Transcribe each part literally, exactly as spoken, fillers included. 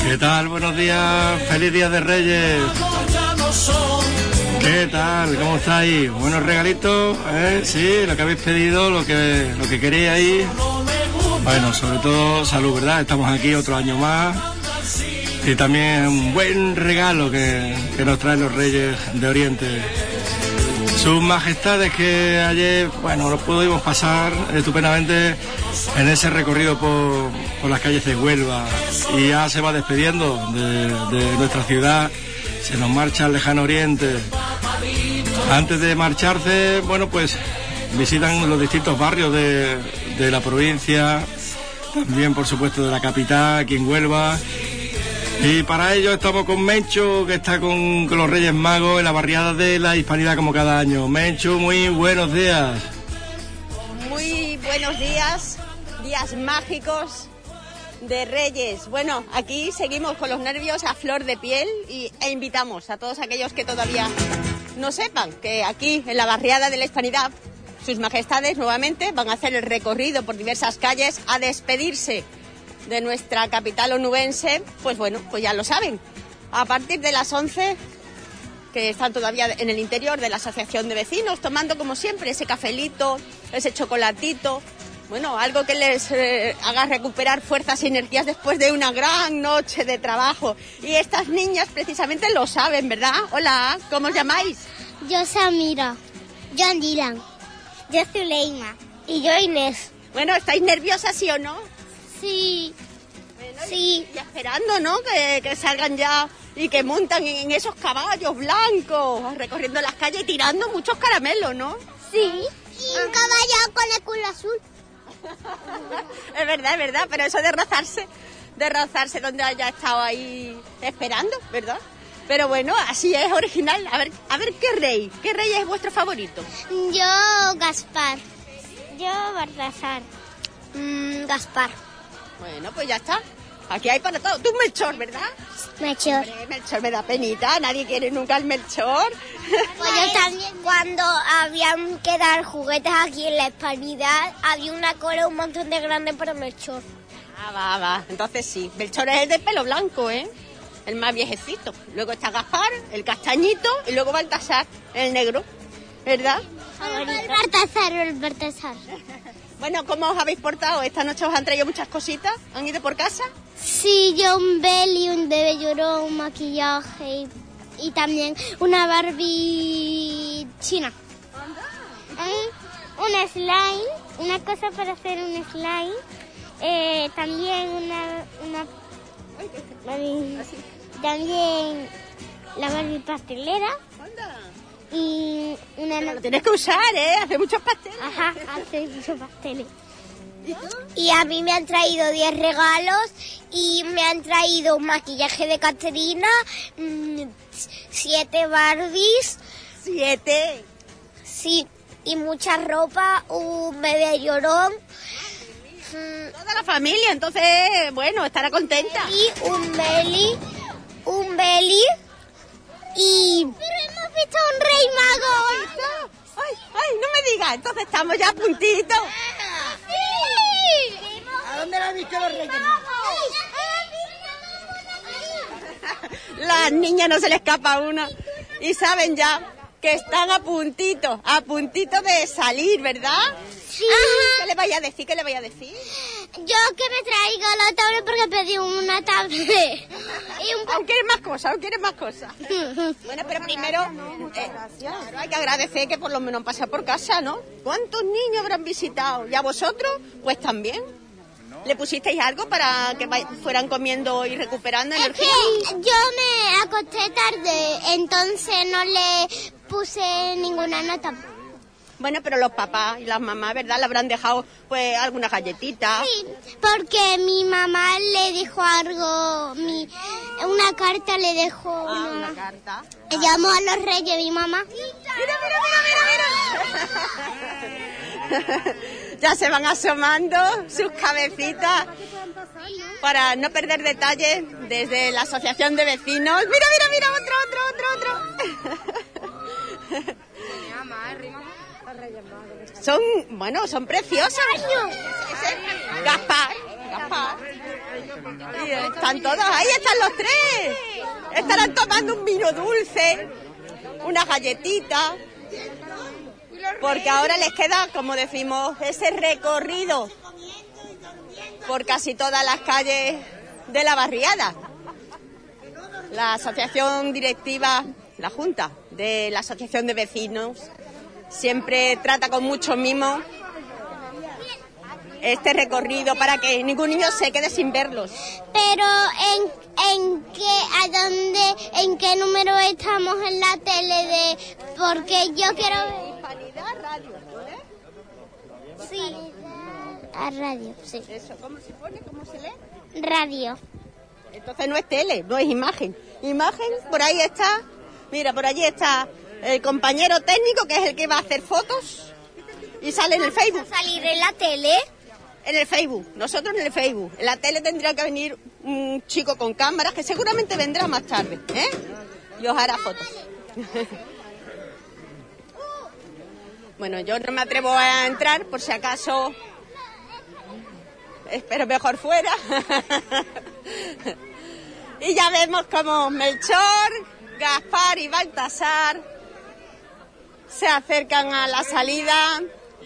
¿Qué tal? Buenos días, feliz día de Reyes. ¿Qué tal? ¿Cómo estáis? ¿Buenos regalitos? ¿Eh? Sí, lo que habéis pedido, lo que, lo que queríais. Bueno, sobre todo salud, ¿verdad? Estamos aquí otro año más. Y también un buen regalo que, que nos traen los Reyes de Oriente. Sus majestades, que ayer, bueno, lo pudimos pasar estupendamente en ese recorrido por, por las calles de Huelva, y ya se va despidiendo de, de nuestra ciudad, se nos marcha al lejano Oriente. Antes de marcharse, bueno, pues visitan los distintos barrios de, de la provincia, también por supuesto de la capital, aquí en Huelva. Y para ello estamos con Mencho, que está con, con los Reyes Magos en la barriada de la Hispanidad como cada año. Mencho, muy buenos días. Muy buenos días, días mágicos de Reyes. Bueno, aquí seguimos con los nervios a flor de piel y, e invitamos a todos aquellos que todavía no sepan que aquí en la barriada de la Hispanidad sus majestades nuevamente van a hacer el recorrido por diversas calles a despedirse de nuestra capital onubense. Pues bueno, pues ya lo saben, a partir de las once, que están todavía en el interior de la asociación de vecinos, tomando como siempre ese cafelito, ese chocolatito, bueno, algo que les eh, haga recuperar fuerzas y energías después de una gran noche de trabajo. Y estas niñas precisamente lo saben, ¿verdad? Hola, ¿cómo os llamáis? Yo Samira. Yo Dylan. Yo Zuleima. Y yo Inés. Bueno, ¿estáis nerviosas, sí o no? Sí. Bueno, sí. Y, y esperando, ¿no? Que, que salgan ya y que montan en esos caballos blancos, recorriendo las calles y tirando muchos caramelos, ¿no? Sí. Y un caballo con el culo azul. Es verdad, es verdad, pero eso de rozarse, de rozarse donde haya estado ahí esperando, ¿verdad? Pero bueno, así es, original. A ver, a ver, ¿qué rey? ¿Qué rey es vuestro favorito? Yo, Gaspar. Yo, Baltasar. Mm, Gaspar. Bueno, pues ya está. Aquí hay para todo. Tú, Melchor, ¿verdad? Melchor. Hombre, Melchor me da penita. Nadie quiere nunca al Melchor. Pues yo también. Cuando habían que dar juguetes aquí en la Hispanidad, había una cola un montón de grande para Melchor. Ah, va, va. Entonces sí. Melchor es el de pelo blanco, ¿eh? El más viejecito. Luego está Gaspar, el castañito, y luego Baltasar, el negro. ¿Verdad? El Baltasar, el Baltasar. Bueno, ¿cómo os habéis portado? ¿Esta noche os han traído muchas cositas? ¿Han ido por casa? Sí, yo un belly, un bebé llorón, un maquillaje y, y también una Barbie china. Un, un slime, una cosa para hacer un slime. Eh, también una... una Barbie, también la Barbie pastelera. Y una... Pero lo tienes que usar, ¿eh? Hace muchos pasteles. Ajá, hace muchos pasteles. ¿Y tú? Y a mí me han traído diez regalos y me han traído un maquillaje de Caterina, mmm, siete Barbies. ¿Siete? Sí, y mucha ropa, un bebé llorón. Toda la familia, entonces, bueno, estará contenta. Y un belly, un belly y... ¡Pero hemos visto un rey mago! ¡Ay, ay, no me digas! Entonces estamos ya a puntito. ¡Sí! ¿A dónde la han visto los reyes magos? Las niñas no se le escapa una y saben ya que están a puntito, a puntito de salir, ¿verdad? Sí. ¿Qué le vaya a decir? ¿Qué le vaya a decir? Yo que me traiga la tablet porque pedí una tablet. Y un ¿Aún quieres más cosas? ¿Aún quieres más cosas? Bueno, pero primero eh, claro, hay que agradecer que por lo menos han pasado por casa, ¿no? ¿Cuántos niños habrán visitado? ¿Y a vosotros? Pues también. ¿Le pusisteis algo para que fueran comiendo y recuperando energía? Es que yo me acosté tarde, entonces no le puse ninguna nota. Bueno, pero los papás y las mamás, ¿verdad? Le habrán dejado, pues, algunas galletitas. Sí, porque mi mamá le dijo algo, mi, una carta le dejó. Ah, una, una carta. Le llamó a los reyes, mi mamá. ¡Mira, mira, mira, mira, mira! Ya se van asomando sus cabecitas para no perder detalles desde la asociación de vecinos. ¡Mira, mira, mira! ¡Otro, otro, otro, otro! Son, bueno, son preciosos. Ese, Gaspar, Gaspar. Y están todos, ahí están los tres. Estarán tomando un vino dulce, unas galletitas, porque ahora les queda, como decimos, ese recorrido por casi todas las calles de la barriada. La asociación directiva, la Junta de la Asociación de Vecinos, siempre trata con mucho mimo este recorrido para que ningún niño se quede sin verlos. Pero en, en qué, a dónde, en qué número estamos en la tele de, porque yo quiero ver. Hispanidad Radio, ¿eh? Sí. A radio, sí. Eso, ¿cómo se pone? ¿Cómo se lee? Radio. Entonces no es tele, no es imagen. Imagen, por ahí está, mira, por allí está el compañero técnico que es el que va a hacer fotos y sale en el Facebook. ¿Va a salir en la tele? En el Facebook, nosotros en el Facebook. En la tele tendría que venir un chico con cámaras que seguramente vendrá más tarde, ¿eh? Y os hará fotos. Bueno, yo no me atrevo a entrar por si acaso. Espero mejor fuera. Y ya vemos como Melchor, Gaspar y Baltasar se acercan a la salida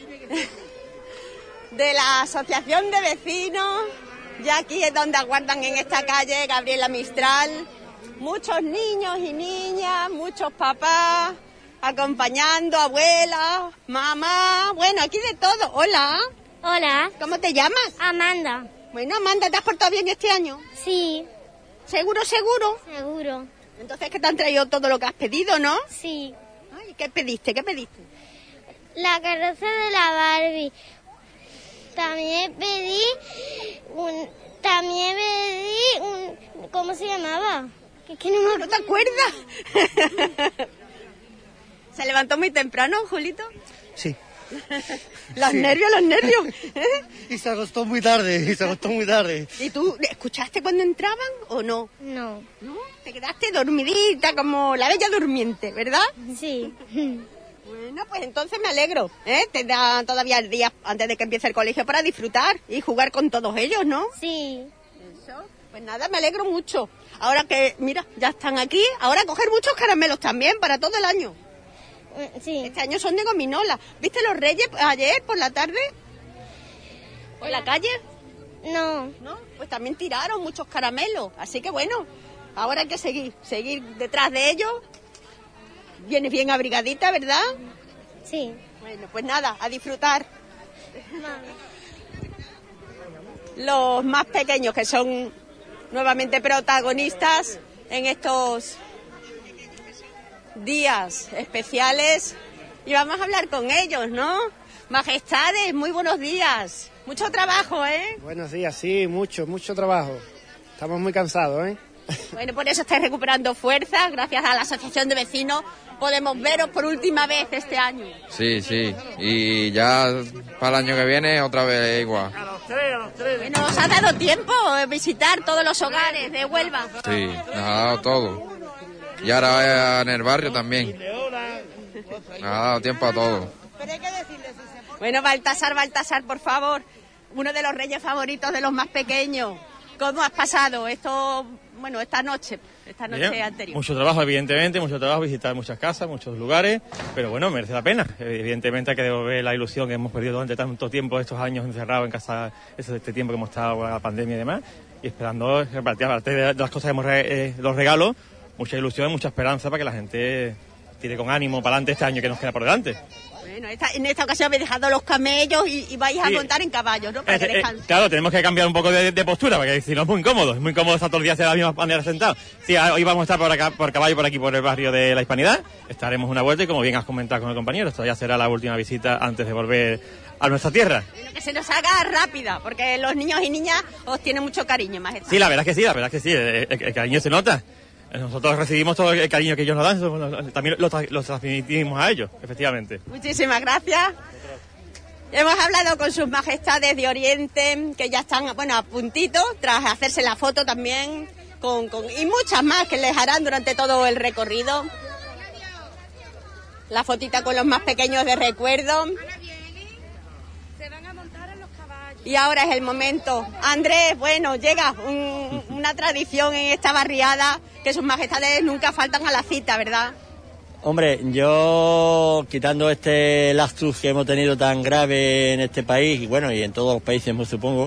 de la Asociación de Vecinos. Ya aquí es donde aguardan en esta calle Gabriela Mistral. Muchos niños y niñas, muchos papás, acompañando, abuelas, mamá. Bueno, aquí de todo. Hola. Hola. ¿Cómo te llamas? Amanda. Bueno, Amanda, ¿te has portado bien este año? Sí. ¿Seguro, seguro? Seguro. Entonces, que te han traído todo lo que has pedido, ¿no? Sí. Ay, ¿qué pediste? ¿Qué pediste? La carroza de la Barbie. También pedí un... También pedí un... ¿Cómo se llamaba? ¿Qué, qué no, me... ¿No te acuerdas? ¿Se levantó muy temprano, Julito? Sí. Los Sí. nervios, los nervios. ¿Eh? Y se acostó muy tarde, y se acostó muy tarde. ¿Y tú escuchaste cuando entraban o no? No. ¿No? Te quedaste dormidita como la bella durmiente, ¿verdad? Sí. Bueno, pues entonces me alegro, ¿eh? Te dan todavía días antes de que empiece el colegio para disfrutar y jugar con todos ellos, ¿no? Sí. Eso. Pues nada, me alegro mucho. Ahora que, mira, ya están aquí, ahora a coger muchos caramelos también para todo el año. Sí. Este año son de gominola. ¿Viste los Reyes ayer por la tarde? ¿Por la calle? No. ¿No? Pues también tiraron muchos caramelos. Así que bueno, ahora hay que seguir, seguir detrás de ellos. Vienes bien abrigadita, ¿verdad? Sí. Bueno, pues nada, a disfrutar. Los más pequeños que son nuevamente protagonistas en estos días especiales y vamos a hablar con ellos, ¿no? Majestades, muy buenos días. Mucho trabajo, ¿eh? Buenos días, sí, mucho, mucho trabajo. Estamos muy cansados, ¿eh? Bueno, por eso estáis recuperando fuerzas. Gracias a la Asociación de Vecinos podemos veros por última vez este año. Sí, sí. Y ya para el año que viene otra vez igual. Bueno, ¿os ha dado tiempo de visitar todos los hogares de Huelva? Sí, nos ha dado todo. Y ahora en el barrio también. Nos ha dado tiempo a todo. Bueno, Baltasar, Baltasar, por favor, uno de los reyes favoritos de los más pequeños. ¿Cómo has pasado esto, bueno, esta noche, esta noche Bien, anterior? mucho trabajo, evidentemente, mucho trabajo, visitar muchas casas, muchos lugares, pero bueno, merece la pena. Evidentemente hay que devolver la ilusión que hemos perdido durante tanto tiempo, estos años encerrados en casa, este tiempo que hemos estado con la pandemia y demás, y esperando repartir, aparte de las cosas que hemos, eh, los regalos, mucha ilusión y mucha esperanza para que la gente tire con ánimo para adelante este año que nos queda por delante. Bueno, esta, en esta ocasión habéis dejado los camellos y, y vais a Sí. montar en caballos, ¿no? Para que Eh, eh, descansen. claro, tenemos que cambiar un poco de, de postura, porque si no es muy incómodo, es muy incómodo estar todos los días de la misma manera sentado. Sí, hoy vamos a estar por acá, por caballo por aquí, por el barrio de la Hispanidad, estaremos una vuelta y como bien has comentado con el compañero, esto ya será la última visita antes de volver a nuestra tierra. Bueno, que se nos haga rápida, porque los niños y niñas os tienen mucho cariño, majestad. Sí, la verdad es que sí, la verdad es que sí, el, el- el cariño se nota. Nosotros recibimos todo el cariño que ellos nos dan, eso, también lo, tra- lo transmitimos a ellos, efectivamente. Muchísimas gracias. Hemos hablado con sus majestades de Oriente, que ya están, bueno, a puntito, tras hacerse la foto también, con, con, y muchas más que les harán durante todo el recorrido. La fotita con los más pequeños de recuerdo. Se van a montar en los caballos. y ahora es el momento. Andrés, bueno, llega un, una tradición en esta barriada, que sus majestades nunca faltan a la cita, ¿verdad? Hombre, yo quitando este lapsus que hemos tenido tan grave en este país, y bueno, y en todos los países, me supongo,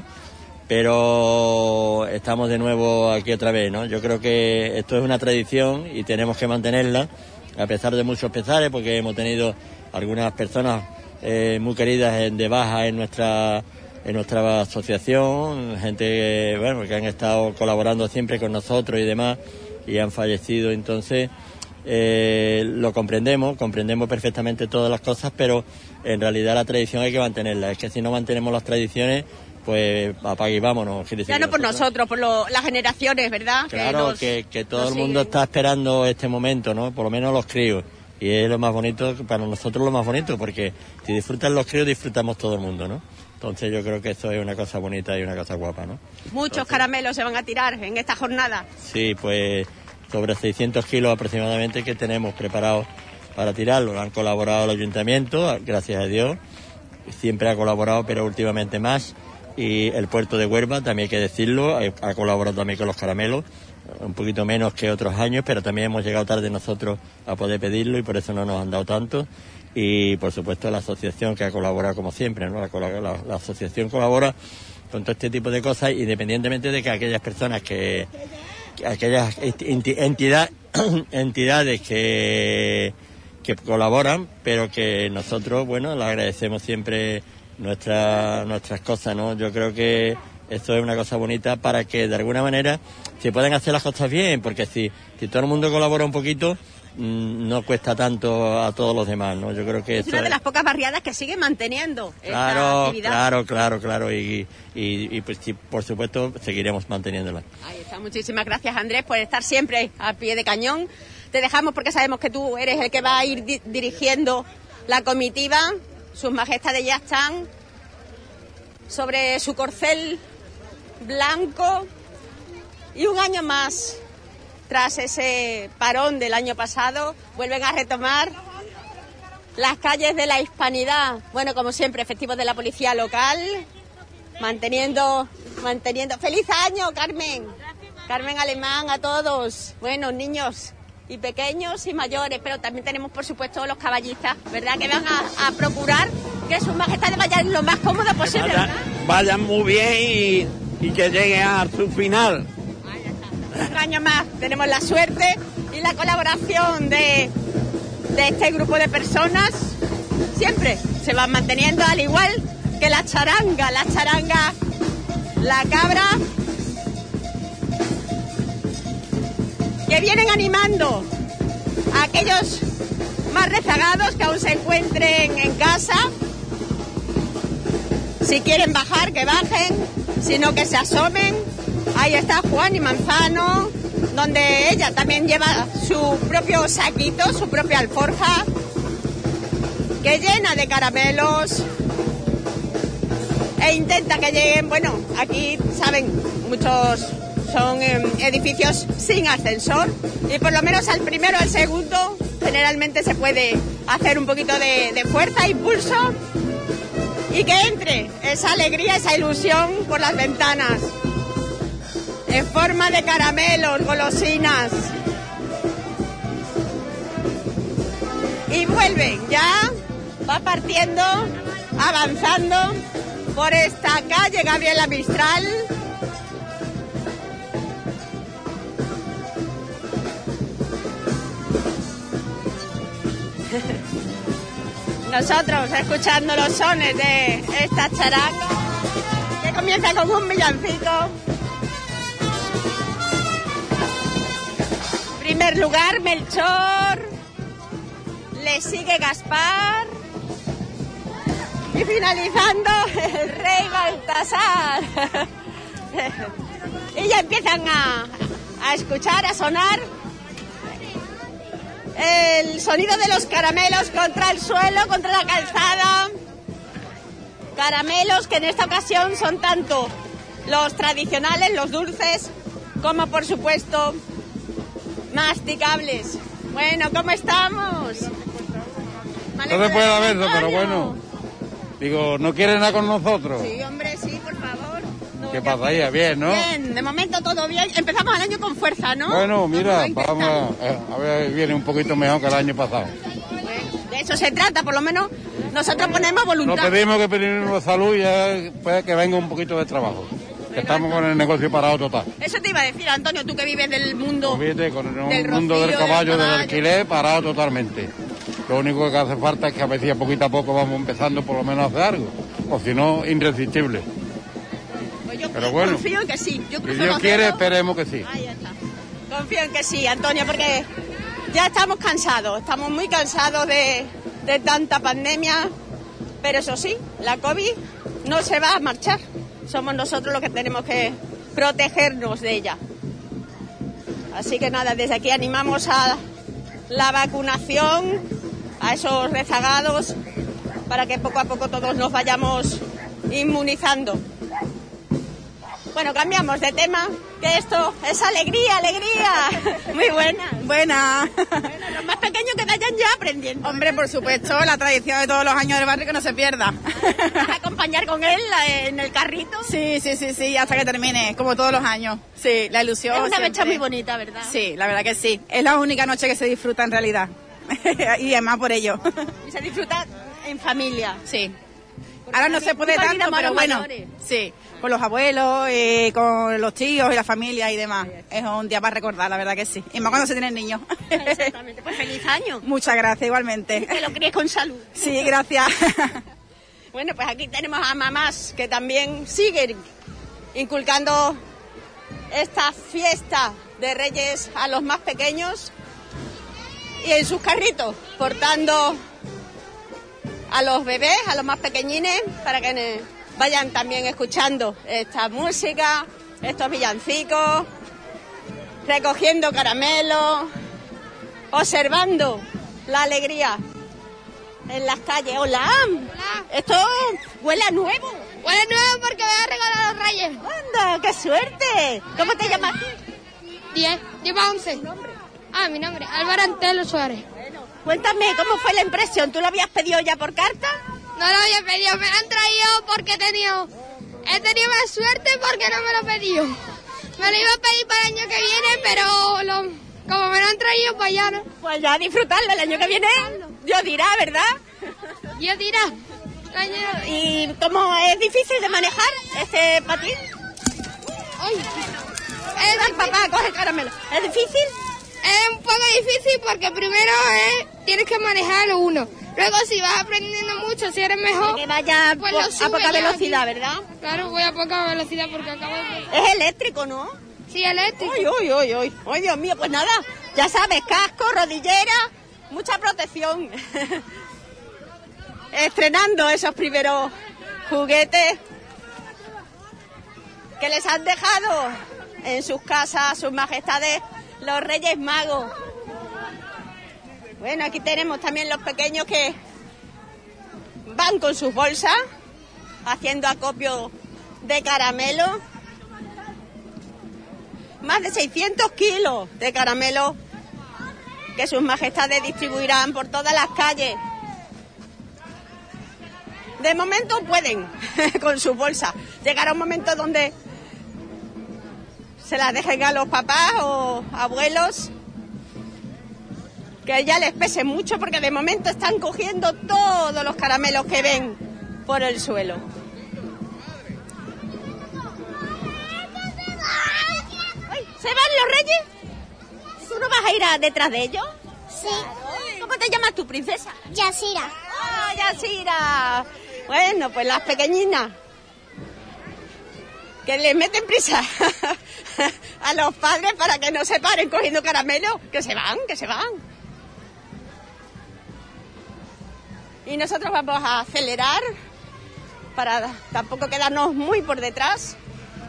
pero estamos de nuevo aquí otra vez, ¿no? Yo creo que esto es una tradición y tenemos que mantenerla, a pesar de muchos pesares, porque hemos tenido algunas personas eh, muy queridas de baja en nuestra en nuestra asociación, gente bueno que han estado colaborando siempre con nosotros y demás, y han fallecido. Entonces eh, lo comprendemos, comprendemos perfectamente todas las cosas, pero en realidad la tradición hay que mantenerla. Es que si no mantenemos las tradiciones, pues apague y vámonos. Ya no por nosotros, por lo, las generaciones, ¿verdad? Claro, que, nos, que, que todo el siguen. mundo está esperando este momento, ¿no? Por lo menos los críos. Y es lo más bonito, para nosotros lo más bonito, porque si disfrutan los críos, disfrutamos todo el mundo, ¿no? Entonces yo creo que eso es una cosa bonita y una cosa guapa, ¿no? Muchos Entonces, caramelos se van a tirar en esta jornada. Sí, pues sobre seiscientos kilos aproximadamente que tenemos preparados para tirarlo. Han colaborado el ayuntamiento, gracias a Dios. Siempre ha colaborado, pero últimamente más. Y el puerto de Huelva, también hay que decirlo, ha colaborado también con los caramelos, un poquito menos que otros años, pero también hemos llegado tarde nosotros a poder pedirlo y por eso no nos han dado tanto. Y por supuesto la asociación que ha colaborado como siempre, ¿no? La, la, la asociación colabora con todo este tipo de cosas, independientemente de que aquellas personas que, que aquellas entidad, entidades que, que colaboran, pero que nosotros, bueno, le agradecemos siempre nuestra, nuestras cosas, ¿no? Yo creo que esto es una cosa bonita para que de alguna manera se puedan hacer las cosas bien, porque si, si todo el mundo colabora un poquito, mmm, no cuesta tanto a todos los demás, ¿no? Yo creo que es una de las pocas barriadas que sigue manteniendo claro, esta actividad. Claro, claro, claro, y, y, y pues, sí, por supuesto seguiremos manteniéndola. Ahí está, muchísimas gracias Andrés por estar siempre a pie de cañón. Te dejamos porque sabemos que tú eres el que va a ir di- dirigiendo la comitiva. Sus majestades ya están sobre su corcel blanco y un año más, tras ese parón del año pasado, vuelven a retomar las calles de la Hispanidad. Bueno, como siempre, efectivos de la policía local, manteniendo, manteniendo... ¡Feliz año, Carmen! Carmen Alemán, a todos. Bueno, niños y pequeños y mayores, pero también tenemos, por supuesto, los caballistas, ¿verdad? Que van a, a procurar que sus majestades vayan lo más cómodo posible, vayan, ¿verdad? Vayan muy bien y, y que lleguen a su final. Ahí está. Un año más tenemos la suerte y la colaboración de, de este grupo de personas. Siempre se van manteniendo, al igual que la charanga, la charanga, la cabra, que vienen animando a aquellos más rezagados que aún se encuentren en casa. Si quieren bajar, que bajen, si no, que se asomen. Ahí está Juan y Manzano, donde ella también lleva su propio saquito, su propia alforja, que llena de caramelos e intenta que lleguen. Bueno, aquí, saben, muchos son eh, edificios sin ascensor y por lo menos al primero o al segundo generalmente se puede hacer un poquito de, de fuerza, impulso, y que entre esa alegría, esa ilusión por las ventanas en forma de caramelos, golosinas. Y vuelven, ya va partiendo, avanzando por esta calle Gabriela Mistral. Nosotros escuchando los sones de esta charanga que comienza con un villancico. Primer lugar, Melchor, le sigue Gaspar y finalizando el rey Baltasar. Y ya empiezan a, a escuchar, a sonar el sonido de los caramelos contra el suelo, contra la calzada. Caramelos que en esta ocasión son tanto los tradicionales, los dulces, como por supuesto masticables. Bueno, ¿cómo estamos? No se puede ver eso, pero bueno. Digo, ¿no quieren nada con nosotros? Sí, hombre, sí, por ¿Qué pasa ahí? Bien, ¿no? Bien, de momento todo bien. Empezamos el año con fuerza, ¿no? Bueno, mira, Vamos a vamos a, a ver, viene un poquito mejor que el año pasado. De eso se trata, por lo menos nosotros ponemos voluntad. Nos pedimos que pedimos salud y ya puede que venga un poquito de trabajo. Que estamos con el negocio parado total. Eso te iba a decir, Antonio, tú que vives del mundo... Fíjate, con el del mundo rocío, del caballo, del del caballo. alquiler, parado totalmente. Lo único que hace falta es que a veces poquito a poco vamos empezando por lo menos a hacer algo. O si no, irresistible. Pues yo Pero bueno, confío en que sí. Yo si cruzo Dios los quiere, dedos. esperemos que sí. Ahí está. Confío en que sí, Antonio, porque ya estamos cansados, estamos muy cansados de, de tanta pandemia, pero eso sí, la COVID no se va a marchar. Somos nosotros los que tenemos que protegernos de ella. Así que nada, desde aquí animamos a la vacunación, a esos rezagados, para que poco a poco todos nos vayamos inmunizando. Bueno, cambiamos de tema, que esto es alegría, alegría. Muy buena. Buena. Bueno, los más pequeños que vayan ya aprendiendo. Hombre, por supuesto, la tradición de todos los años del barrio que no se pierda. ¿Vas a acompañar con él en el carrito? Sí, sí, sí, sí, hasta que termine, como todos los años. Sí, la ilusión. Es una siempre. fecha muy bonita, ¿verdad? Sí, la verdad que sí. Es la única noche que se disfruta en realidad. Y además por ello. Y se disfruta en familia. Sí. Ahora no se puede nunca tanto, olvidamos a pero los bueno, mayores. sí, con los abuelos, eh, con los tíos y la familia y demás. Es un día para recordar, la verdad que sí. Y más cuando se tienen niños. Exactamente. Pues feliz año. Muchas gracias, igualmente. Que lo críes con salud. Sí, gracias. Bueno, pues aquí tenemos a mamás que también siguen inculcando esta fiesta de Reyes a los más pequeños y en sus carritos, portando a los bebés, a los más pequeñines, para que vayan también escuchando esta música, estos villancicos, recogiendo caramelos, observando la alegría en las calles. Hola. Hola. Esto huele a nuevo. Huele nuevo porque voy a regalar a los reyes. ¡Anda, qué suerte! ¿Cómo te llamas? Diez. Lleva once. Ah, mi nombre, Álvaro Antelo Suárez. Cuéntame, ¿cómo fue la impresión? ¿Tú lo habías pedido ya por carta? No lo había pedido, me lo han traído porque he tenido, he tenido más suerte porque no me lo he pedido. Me lo iba a pedir para el año que viene, pero lo, como me lo han traído, pues ya no. Pues ya disfrutarlo, el año que viene Dios dirá, ¿verdad? Dios dirá. ¿Y cómo es difícil de manejar este patín? Ay, es Ven, papá, coge caramelo. ¿Es difícil? Es un poco difícil porque primero eh, tienes que manejarlo uno. Luego si vas aprendiendo mucho, si eres mejor... Que vaya pues po lo sube a poca ya, velocidad, sí. ¿verdad? Claro, voy a poca velocidad porque acabo de... Es eléctrico, ¿no? Sí, eléctrico. Uy, uy, uy, uy. Ay, Dios mío, pues nada. Ya sabes, casco, rodillera, mucha protección. Estrenando esos primeros juguetes que les han dejado en sus casas sus majestades los Reyes Magos. Bueno, aquí tenemos también los pequeños que van con sus bolsas haciendo acopio de caramelo. Más de seiscientos kilos de caramelo que sus majestades distribuirán por todas las calles. De momento pueden con sus bolsas. Llegará un momento donde se las dejen a los papás o abuelos, que ya les pese mucho porque de momento están cogiendo todos los caramelos que ven por el suelo. Ay, ¿se van los reyes? ¿Tú no vas a ir a detrás de ellos? Sí. ¿Cómo te llamas tú, princesa? Yasira. ¡Ah, Yasira! Bueno, pues las pequeñinas que les meten prisa a los padres para que no se paren cogiendo caramelo, que se van, que se van. Y nosotros vamos a acelerar para tampoco quedarnos muy por detrás.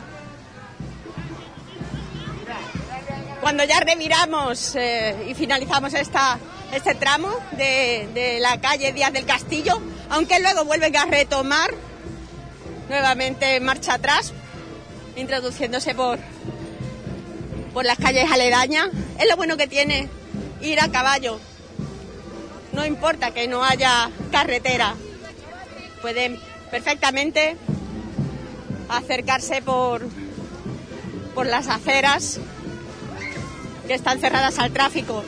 Cuando ya reviramos eh, y finalizamos esta, este tramo de, de la calle Díaz del Castillo, aunque luego vuelven a retomar nuevamente marcha atrás, introduciéndose por, por las calles aledañas. Es lo bueno que tiene ir a caballo. No importa que no haya carretera. Pueden perfectamente acercarse por, por las aceras que están cerradas al tráfico.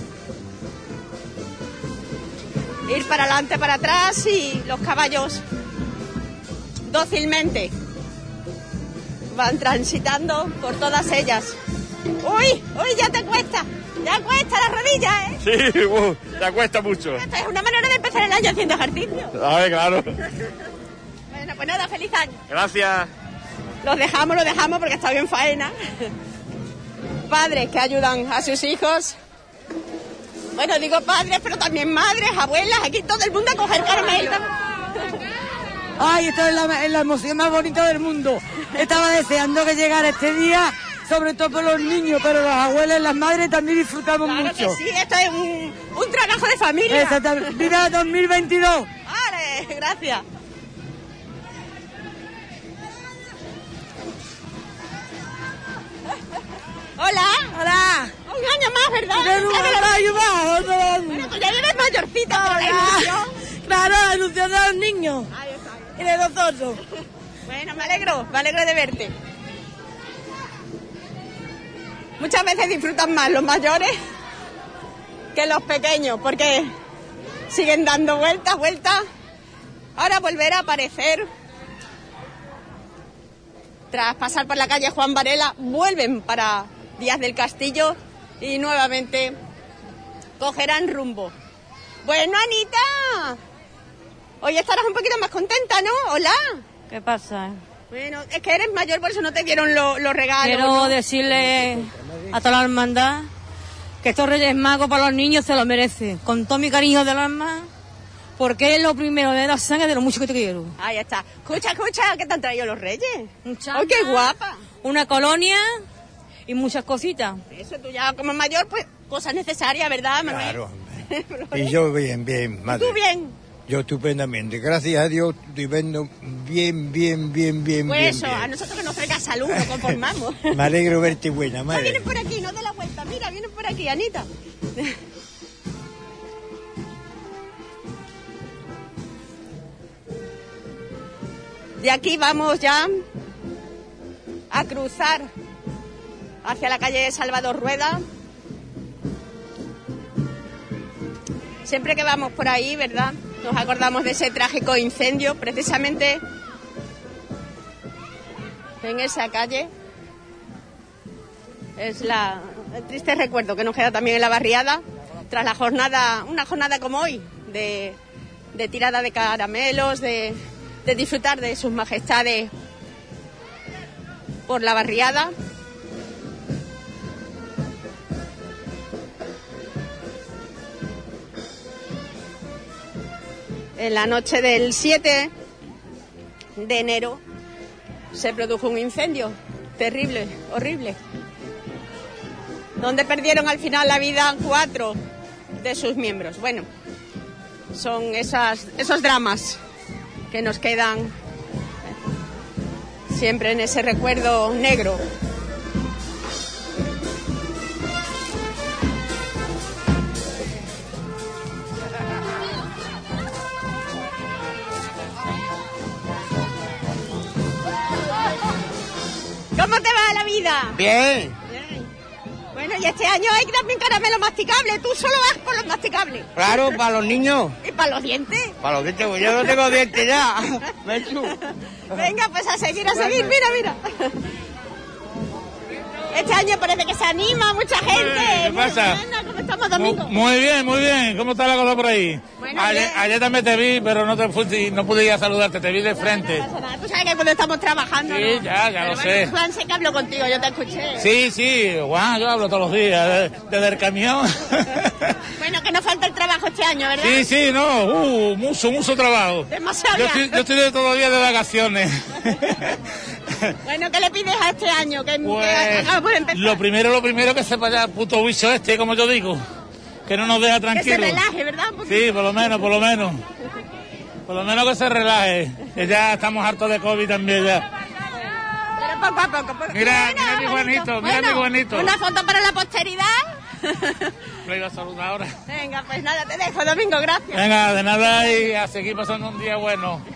Ir para adelante, para atrás y los caballos dócilmente van transitando por todas ellas. ¡Uy! ¡Uy! Ya te cuesta. Ya cuesta la rodilla, ¿eh? Sí, uh, ya cuesta mucho. Esta es una manera de empezar el año haciendo ejercicio. A ver, claro. Bueno, pues nada, feliz año. Gracias. Los dejamos, los dejamos porque está bien faena. Padres que ayudan a sus hijos. Bueno, digo padres, pero también madres, abuelas. Aquí todo el mundo a coger caramelo. Ay, esto es la, es la emoción más bonita del mundo. Estaba deseando que llegara este día, sobre todo por los niños, pero las abuelas y las madres también disfrutamos claro mucho. Que sí, esto es un, un trabajo de familia. Exactamente. ¡Viva dos mil veintidós! Vale, gracias. Hola. Hola. Un año más, ¿verdad? No, no, no, ayuda, no, bueno, tú ya eres mayorcita, por la ilusión. Claro, la ilusión de los niños. Ahí está. Y de nosotros. Bueno, me alegro, me alegro de verte. Muchas veces disfrutan más los mayores que los pequeños, porque siguen dando vueltas, vueltas. Ahora volver a aparecer. Tras pasar por la calle Juan Varela, vuelven para Díaz del Castillo y nuevamente cogerán rumbo. Bueno, Anita, hoy estarás un poquito más contenta, ¿no? Hola. ¿Qué pasa? Bueno, es que eres mayor, por eso no te dieron lo- los regalos. Quiero ¿no? decirle a toda la hermandad que estos Reyes Magos para los niños se lo merecen. Con todo mi cariño del alma, porque es lo primero de la sangre de lo mucho que te quiero. Ahí está. Escucha, escucha, ¿qué te han traído los Reyes? Un ¡Oh, qué guapa! Una colonia y muchas cositas. Eso tú ya como mayor, pues cosas necesarias, ¿verdad, Manuel? Claro. Y yo bien, bien, madre. ¿Tú bien? Yo estupendamente. Gracias a Dios estoy viendo bien, bien, bien, bien, Pues bien, eso, bien. a nosotros que nos traiga salud, nos conformamos. Me alegro verte buena, Ah, madre. vienen por aquí, no de la vuelta. Mira, vienen por aquí, Anita. De aquí vamos ya a cruzar hacia la calle Salvador Rueda. Siempre que vamos por ahí, ¿verdad? Nos acordamos de ese trágico incendio, precisamente en esa calle. Es la, el triste recuerdo que nos queda también en la barriada, tras la jornada, una jornada como hoy, de, de tirada de caramelos, de, de disfrutar de sus majestades por la barriada. En la noche del siete de enero se produjo un incendio terrible, horrible, donde perdieron al final la vida cuatro de sus miembros. Bueno, son esas, esos dramas que nos quedan siempre en ese recuerdo negro. ¿Cómo te va la vida? Bien. Bueno, y este año hay también caramelo masticable. Tú solo vas por los masticables. Claro, para los niños. ¿Y para los dientes? Para los dientes, pues yo no tengo dientes ya. Menchu. Venga, pues a seguir, a seguir. Mira, mira. Este año parece que se anima mucha gente. ¿Qué pasa? Muy buena, ¿cómo estamos, Domingo? Muy bien, muy bien. ¿Cómo está la cosa por ahí? Bueno, ayer, bien. ayer también te vi, pero no te fui, no pude ir a saludarte, te vi de frente. No pasa nada. Tú sabes que cuando estamos trabajando, Sí, ¿no? ya, ya Pero lo bueno, sé. Juan, sé que hablo contigo, yo te escuché. Sí, sí, guau, yo hablo todos los días, de- desde el camión. Bueno, que nos falta el trabajo este año, ¿verdad? Sí, sí, no, uh, mucho, mucho trabajo. Demasiado Yo ya. estoy, yo estoy de- todavía de vacaciones. Bueno, ¿qué le pides a este año? Que, que Pues, acabamos de empezar. lo primero, lo primero que sepa ya el puto bicho este, como yo digo, que no nos deja Que se tranquilos. relaje, ¿verdad? Un poquito. Sí, por lo menos, por lo menos. Por lo menos que se relaje, que ya estamos hartos de COVID también ya. Pero poco a poco. poco. Mira, Bueno, mira mi Juanito, mira bueno, mi Juanito. Una foto para la posteridad. Lo iba a saludar ahora. Venga, pues nada, te dejo, Domingo, gracias. Venga, de nada y a seguir pasando un día bueno. Que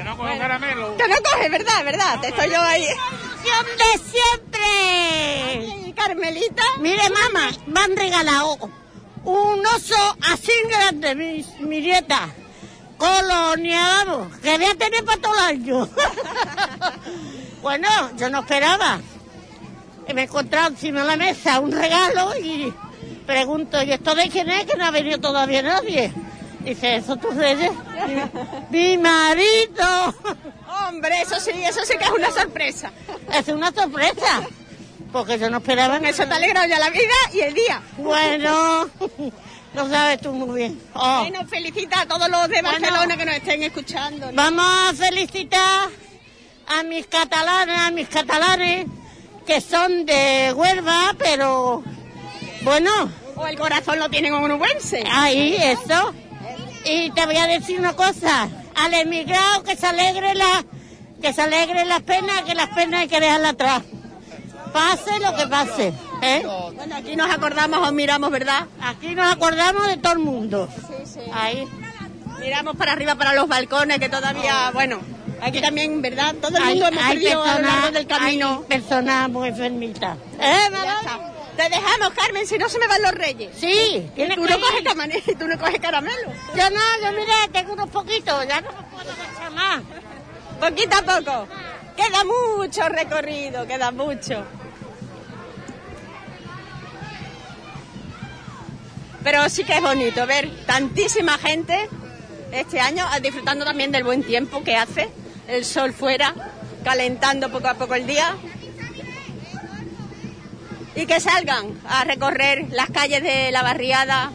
no coge caramelo. Que no coge, ¿verdad? ¿Verdad? Te estoy yo ahí. ¡De siempre! ¿Y Carmelita? Mire, mamá, me han regalado un oso así grande, mi, mi nieta. Colonia, vamos, que voy a tener para todo el año. Bueno, yo no esperaba. Y me he encontrado encima de la mesa un regalo y pregunto, ¿y esto de quién es? Que no ha venido todavía nadie. Dice, ¿eso tus reyes? ¡Mi marido! Hombre, eso sí, eso sí que es una sorpresa. Es una sorpresa, porque yo no esperaba. Eso te ha alegrado ya la vida y el día. Bueno, lo sabes tú muy bien. Oh. Bueno, felicita a todos los de Barcelona bueno, que nos estén escuchando, ¿no? Vamos a felicitar a mis catalanas, a mis catalanes, que son de Huelva, pero bueno. O el corazón lo tienen onubense. Ahí, eso. Y te voy a decir una cosa, al emigrado que se alegre la, que se alegre las penas, que las penas hay que dejarlas atrás. Pase lo que pase, ¿eh? Bueno, aquí nos acordamos o miramos, ¿verdad? Aquí nos acordamos de todo el mundo. Sí, sí. Ahí. Miramos para arriba, para los balcones, que todavía, bueno, aquí también, ¿verdad? Todo el mundo hay, hemos hay perdido personas, a lo largo del camino. Hay personas muy enfermitas. ¿Eh, mamá? Te dejamos, Carmen, si no se me van los reyes. Sí, ¿Y tú, no coges caramelo, tú no coges caramelo. Yo no, yo mira, tengo unos poquitos, ya no me puedo agachar más. Poquito a poco. Queda mucho recorrido, queda mucho. Pero sí que es bonito ver tantísima gente este año disfrutando también del buen tiempo que hace, el sol fuera, calentando poco a poco el día. Y que salgan a recorrer las calles de la barriada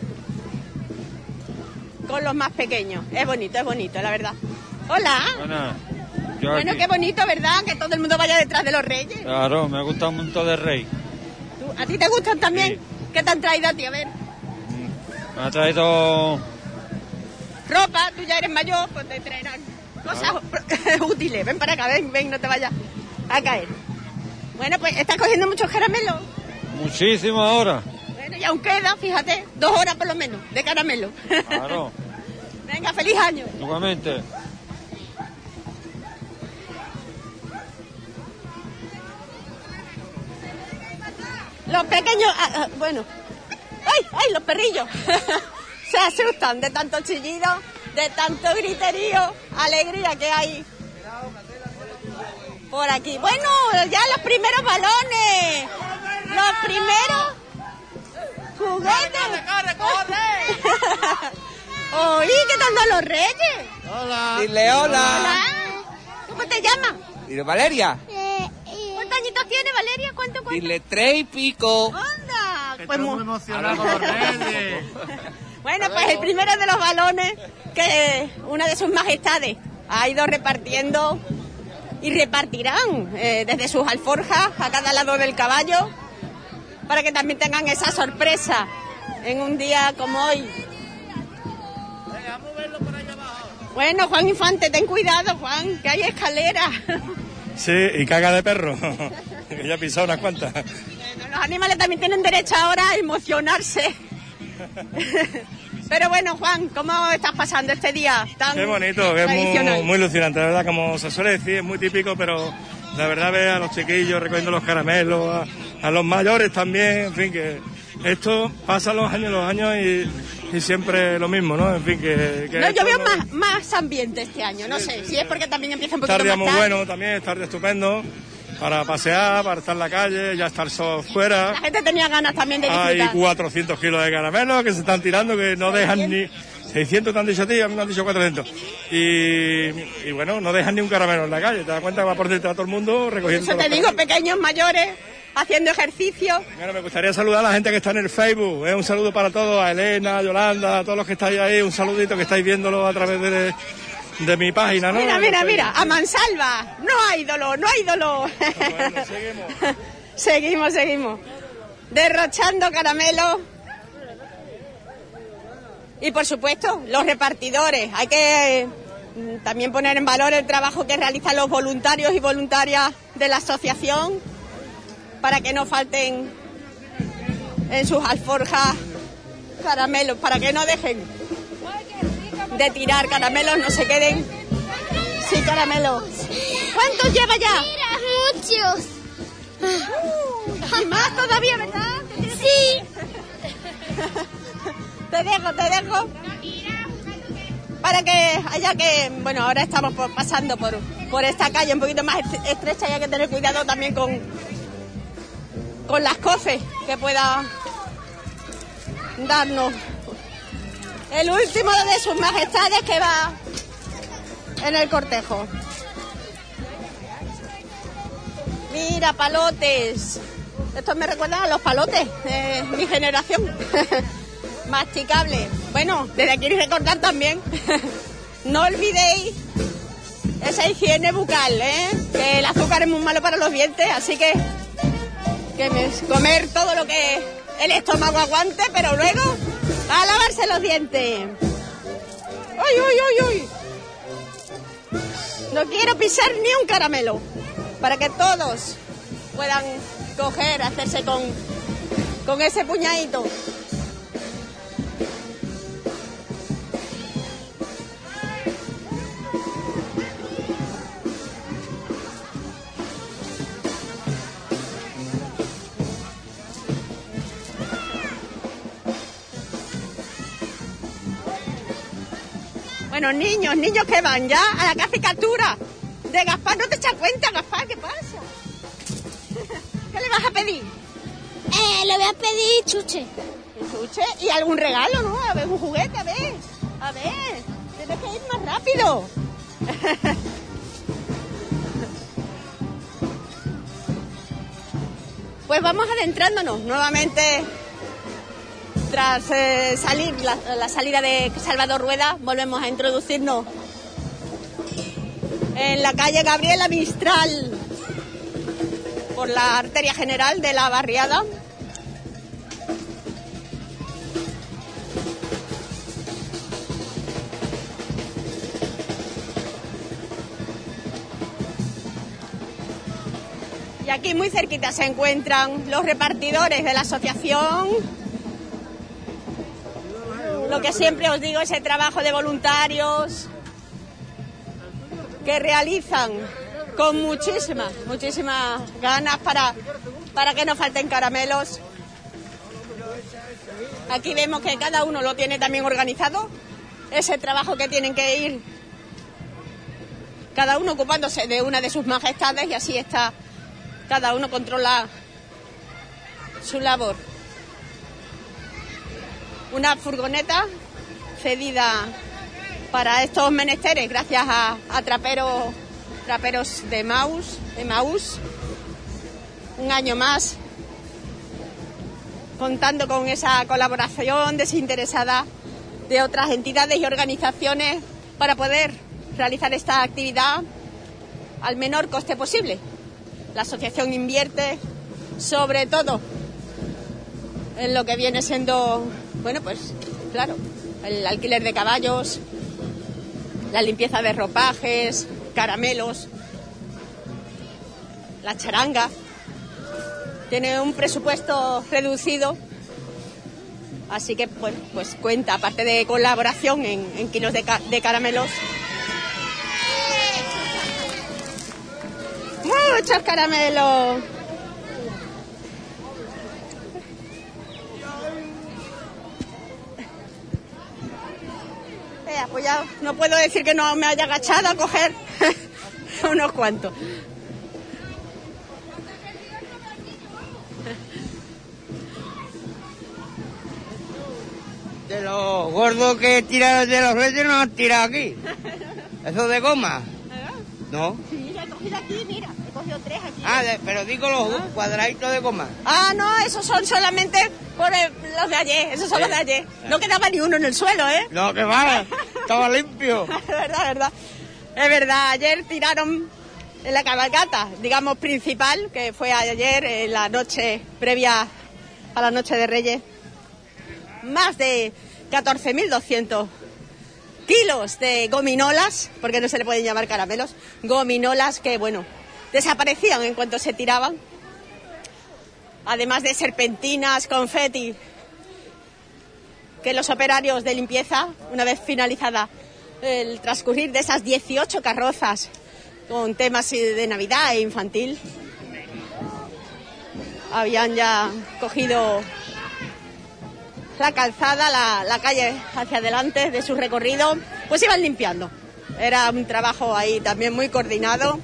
con los más pequeños. Es bonito, es bonito, la verdad. Hola. Buenas. Yo bueno, aquí. Qué bonito, ¿verdad? Que todo el mundo vaya detrás de los reyes. Claro, me gusta un montón de rey. ¿Tú, ¿A ti te gustan también? Sí. ¿Qué te han traído a ti? A ver. Me ha traído... Ropa, tú ya eres mayor, pues te traerán cosas útiles. Ven para acá, ven, ven, no te vayas a caer. Bueno, pues estás cogiendo muchos caramelos. Muchísimo ahora. Bueno, y aún queda, fíjate, dos horas por lo menos de caramelo. Claro. Venga, feliz año. Igualmente. Los pequeños, ah, ah, bueno. ¡Ay, ay, los perrillos! Se asustan de tanto chillido, de tanto griterío, alegría que hay por aquí. Bueno, ya los primeros balones, los primeros juguetes. ¡Corre, corre, corre! Oí, ¿qué tal dan los reyes? Hola. Dile hola. Hola. ¿Cómo te llamas? Dile Valeria. ¿Cuántos añitos tiene Valeria? ¿Cuánto, cuánto? Dile tres y pico. ¡Anda! Pues muy emocionado con los reyes. Bueno, pues el primero de los balones que una de sus majestades ha ido repartiendo y repartirán eh, desde sus alforjas a cada lado del caballo para que también tengan esa sorpresa en un día como hoy. Bueno, Juan Infante, ten cuidado, Juan, que hay escaleras. Sí, y caga de perro, que ya he pisado unas cuantas. Bueno, los animales también tienen derecho ahora a emocionarse. Pero bueno, Juan, ¿cómo estás pasando este día tan Qué bonito, que es muy, muy ilusionante, la verdad, como se suele decir, es muy típico, pero la verdad ver a los chiquillos recogiendo los caramelos, a, a los mayores también, en fin, que esto pasa los años, los años y, y siempre lo mismo, ¿no? En fin, que... que no, yo veo no... más, más ambiente este año, no sí, sé, sí, si es porque también empieza un poquito tarde más muy tarde. bueno también, tarde estupendo, para pasear, para estar en la calle, ya está el sol fuera. La gente tenía ganas también de disfrutar. Hay cuatrocientos kilos de caramelos que se están tirando, que no dejan ni... seiscientos te han dicho a ti, a mí me han dicho cuatrocientos. Y, y bueno, no dejan ni un caramelo en la calle, te das cuenta que va por detrás todo el mundo recogiendo. Eso te digo, pequeños, mayores, haciendo ejercicio. Bueno, me gustaría saludar a la gente que está en el Facebook, ¿eh? Un saludo para todos, a Elena, a Yolanda, a todos los que estáis ahí, un saludito que estáis viéndolo a través de, de mi página, ¿no? Mira, mira, mira, a mansalva, no hay dolor, no hay dolor. Bueno, seguimos. seguimos, seguimos. Derrochando caramelos. Y por supuesto, los repartidores. Hay que eh, también poner en valor el trabajo que realizan los voluntarios y voluntarias de la asociación para que no falten en sus alforjas caramelos, para que no dejen de tirar caramelos, no se queden Sí, caramelo. ¿Cuántos lleva ya? Mira, muchos. Uh, y más todavía, ¿verdad? Sí. Te dejo, te dejo. Para que haya que... Bueno, ahora estamos por, pasando por, por esta calle un poquito más estrecha y hay que tener cuidado también con, con las coces que pueda darnos el último de sus majestades que va en el cortejo. Mira, palotes. Estos me recuerdan a los palotes de mi generación. Masticable. Bueno, desde aquí recordar también, no olvidéis esa higiene bucal, ¿eh? Que el azúcar es muy malo para los dientes, así que, que me, comer todo lo que el estómago aguante, pero luego a lavarse los dientes. ¡Uy, uy, uy, uy! No quiero pisar ni un caramelo, para que todos puedan coger, hacerse con, con ese puñadito. Bueno, niños, niños que van ya a la cacicaltura de Gaspar. ¿No te echas cuenta, Gaspar? ¿Qué pasa? ¿Qué le vas a pedir? Eh, le voy a pedir chuche. ¿Chuche? ¿Y algún regalo, no? A ver, un juguete, a ver. A ver, tienes que ir más rápido. Pues vamos adentrándonos nuevamente. Tras eh, salir la, la salida de Salvador Rueda, volvemos a introducirnos en la calle Gabriela Mistral por la arteria general de la barriada. Y aquí muy cerquita se encuentran los repartidores de la asociación. Lo que siempre os digo, ese trabajo de voluntarios que realizan con muchísimas, muchísimas ganas para, para que no falten caramelos. Aquí vemos que cada uno lo tiene también organizado, ese trabajo que tienen que ir cada uno ocupándose de una de sus majestades y así está, cada uno controla su labor. Una furgoneta cedida para estos menesteres gracias a, a traperos, traperos de Maús, de Maús. Un año más contando con esa colaboración desinteresada de otras entidades y organizaciones para poder realizar esta actividad al menor coste posible. La asociación invierte sobre todo en lo que viene siendo, bueno, pues claro, el alquiler de caballos, la limpieza de ropajes, caramelos, la charanga. Tiene un presupuesto reducido, así que bueno, pues cuenta, aparte de colaboración en, en kilos de, ca de caramelos. ¡Muchos caramelos! Eh, pues ya no puedo decir que no me haya agachado a coger unos cuantos. De los gordos que tiran de los reyes no han tirado aquí. ¿Eso de goma? No. Sí, lo he cogido aquí, mira, he cogido tres aquí. Ah, de, pero digo los ah. cuadraditos de goma. Ah, no, esos son solamente por el, los de ayer, esos son sí. los de ayer. No quedaba ni uno en el suelo, ¿eh? No, que va, estaba limpio. Es verdad, es verdad. Es verdad, ayer tiraron en la cabalgata, digamos, principal, que fue ayer, en la noche previa a la Noche de Reyes. Más de catorce mil doscientos kilos de gominolas, porque no se le pueden llamar caramelos, gominolas que, bueno, desaparecían en cuanto se tiraban. Además de serpentinas, confeti, que los operarios de limpieza, una vez finalizada el transcurrir de esas dieciocho carrozas con temas de Navidad e infantil. Habían ya cogido la calzada, la, la calle hacia adelante de su recorrido, pues iban limpiando. Era un trabajo ahí también muy coordinado,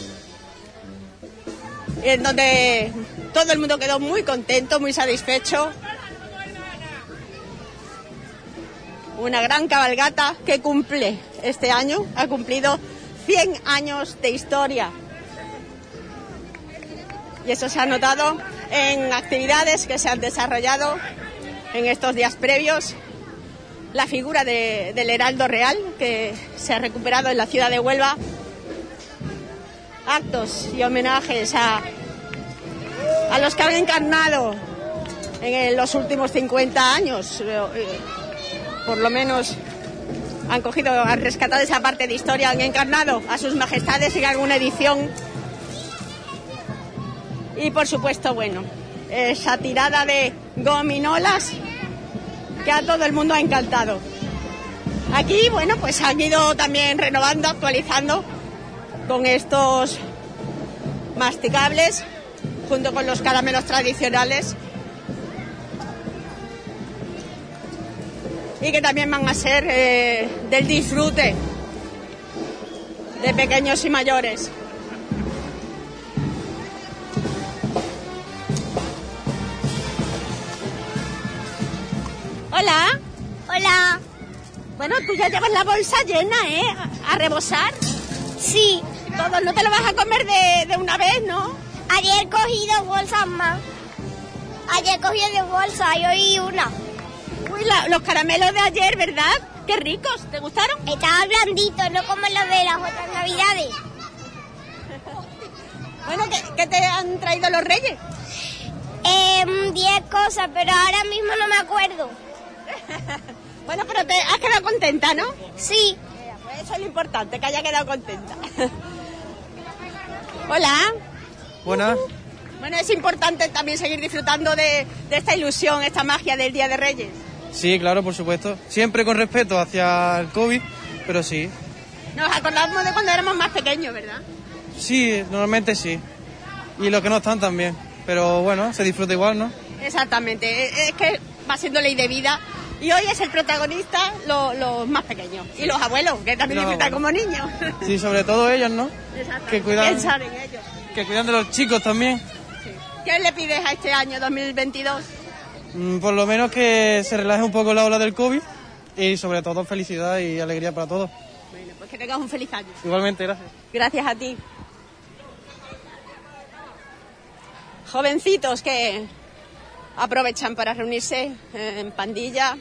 en donde todo el mundo quedó muy contento, muy satisfecho. Una gran cabalgata que cumple este año, ha cumplido cien años de historia. Y eso se ha notado en actividades que se han desarrollado en estos días previos. La figura de, del Heraldo Real, que se ha recuperado en la ciudad de Huelva. Actos y homenajes a, a los que han encarnado en los últimos cincuenta años. Por lo menos han cogido, han rescatado esa parte de historia, han encarnado a sus majestades en alguna edición. Y por supuesto, bueno, esa tirada de gominolas que a todo el mundo ha encantado. Aquí, bueno, pues han ido también renovando, actualizando con estos masticables, junto con los caramelos tradicionales. Y que también van a ser eh, del disfrute de pequeños y mayores. Hola. Hola. Bueno, tú ya llevas la bolsa llena, ¿eh? ¿A rebosar? Sí. Todo, no te lo vas a comer de, de una vez, ¿no? Ayer cogí dos bolsas más. Ayer cogí dos bolsas y hoy una. Uy, la, los caramelos de ayer, ¿verdad? Qué ricos, ¿te gustaron? Estaban blanditos, no como los de las otras navidades. Bueno, ¿qué, qué te han traído los reyes? Eh, diez cosas, pero ahora mismo no me acuerdo. Bueno, pero te has quedado contenta, ¿no? Sí. Pues eso es lo importante, que haya quedado contenta. Hola. Buenas. Bueno, es importante también seguir disfrutando de, de esta ilusión, esta magia del Día de Reyes. Sí, claro, por supuesto. Siempre con respeto hacia el COVID, pero sí. Nos acordamos de cuando éramos más pequeños, ¿verdad? Sí, normalmente sí. Y los que no están también. Pero bueno, se disfruta igual, ¿no? Exactamente. Es que va siendo ley de vida. Y hoy es el protagonista los, los más pequeños. Y los abuelos, que también disfrutan como niños. Sí, sobre todo ellos, ¿no? Exacto. Que cuidan, pensar en ellos. Que cuidan de los chicos también. Sí. ¿Qué le pides a este año dos mil veintidós? Mm, por lo menos que se relaje un poco la ola del COVID y sobre todo felicidad y alegría para todos. Bueno, pues que tengas un feliz año. Igualmente, gracias. Gracias a ti. Jovencitos que aprovechan para reunirse en pandilla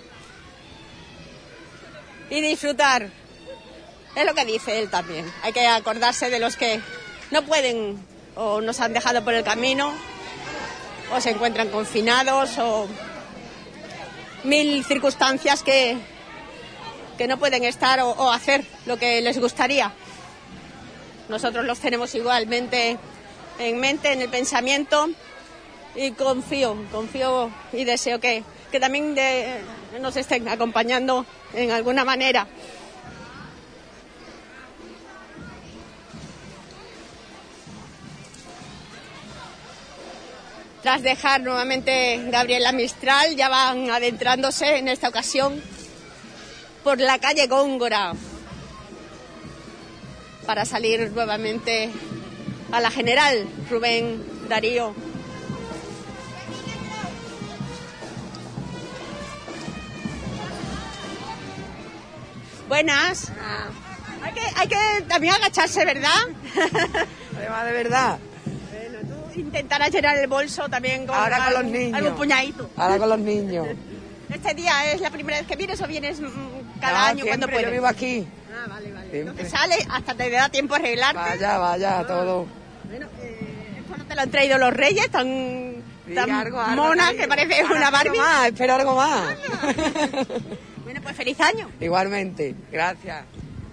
y disfrutar. Es lo que dice él también. Hay que acordarse de los que no pueden o nos han dejado por el camino o se encuentran confinados o mil circunstancias que, que no pueden estar o, o hacer lo que les gustaría. Nosotros los tenemos igualmente en mente, en el pensamiento, y confío, confío y deseo que, que también de, nos estén acompañando en alguna manera. Tras dejar nuevamente Gabriela Mistral, ya van adentrándose en esta ocasión por la calle Góngora para salir nuevamente a la General Rubén Darío. Buenas. Ah. Hay, que, hay que también agacharse, ¿verdad? Además, de verdad. Bueno, tú intentarás llenar el bolso también con, Ahora con algún, los niños. algún puñadito. Ahora con los niños. ¿Este día es la primera vez que vienes o vienes cada no, año cuando puedes? Yo vivo aquí. Ah, vale, vale. Siempre. Entonces sales hasta te da tiempo a arreglarte. Vaya, vaya, ah. todo. Bueno, eh, esto no te lo han traído los reyes, tan, sí, tan algo, algo mona que que parece una Barbie. Algo más, espero algo más. Bueno, pues feliz año. Igualmente, gracias.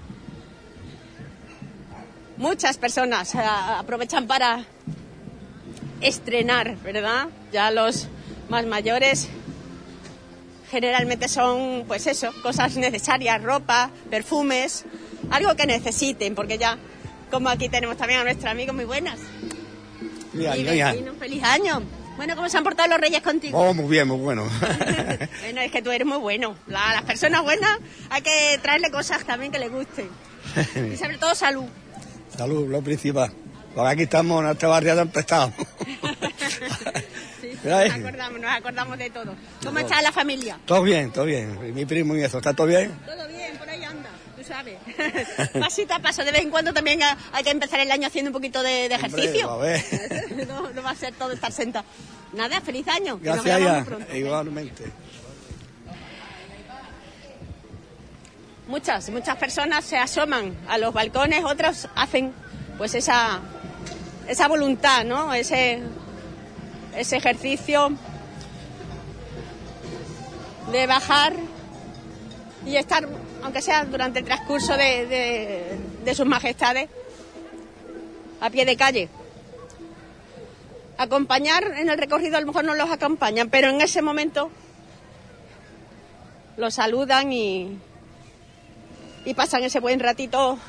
Muchas personas uh, aprovechan para estrenar, ¿verdad? Ya los más mayores generalmente son, pues eso, cosas necesarias, ropa, perfumes, algo que necesiten, porque ya, como aquí tenemos también a nuestros amigos, muy buenas. Feliz año, Y hija. vecinos, feliz año. Bueno, ¿cómo se han portado los reyes contigo? Oh, muy bien, muy bueno. Bueno, es que tú eres muy bueno. La- las personas buenas hay que traerle cosas también que les gusten. Y sobre todo salud. Salud, lo principal. Por aquí estamos en esta barriada empezado. Sí, Mira, nos eh. acordamos, nos acordamos de todo. ¿Cómo está la familia? Todo bien, todo bien. Mi primo y eso, ¿está todo bien? Todo bien, por ahí anda, tú sabes. Pasito a paso, de vez en cuando también ha- hay que empezar el año haciendo un poquito de, de ejercicio. Hombre, a ver. no, no va a ser todo estar sentado. Nada, feliz año. que nos Gracias, veamos ya. muy pronto. Igualmente. Muchas, muchas personas se asoman a los balcones, otros hacen pues esa, esa voluntad, ¿no? Ese, ese ejercicio de bajar y estar, aunque sea durante el transcurso de, de, de sus majestades, a pie de calle. Acompañar en el recorrido a lo mejor no los acompañan, pero en ese momento los saludan y, y pasan ese buen ratito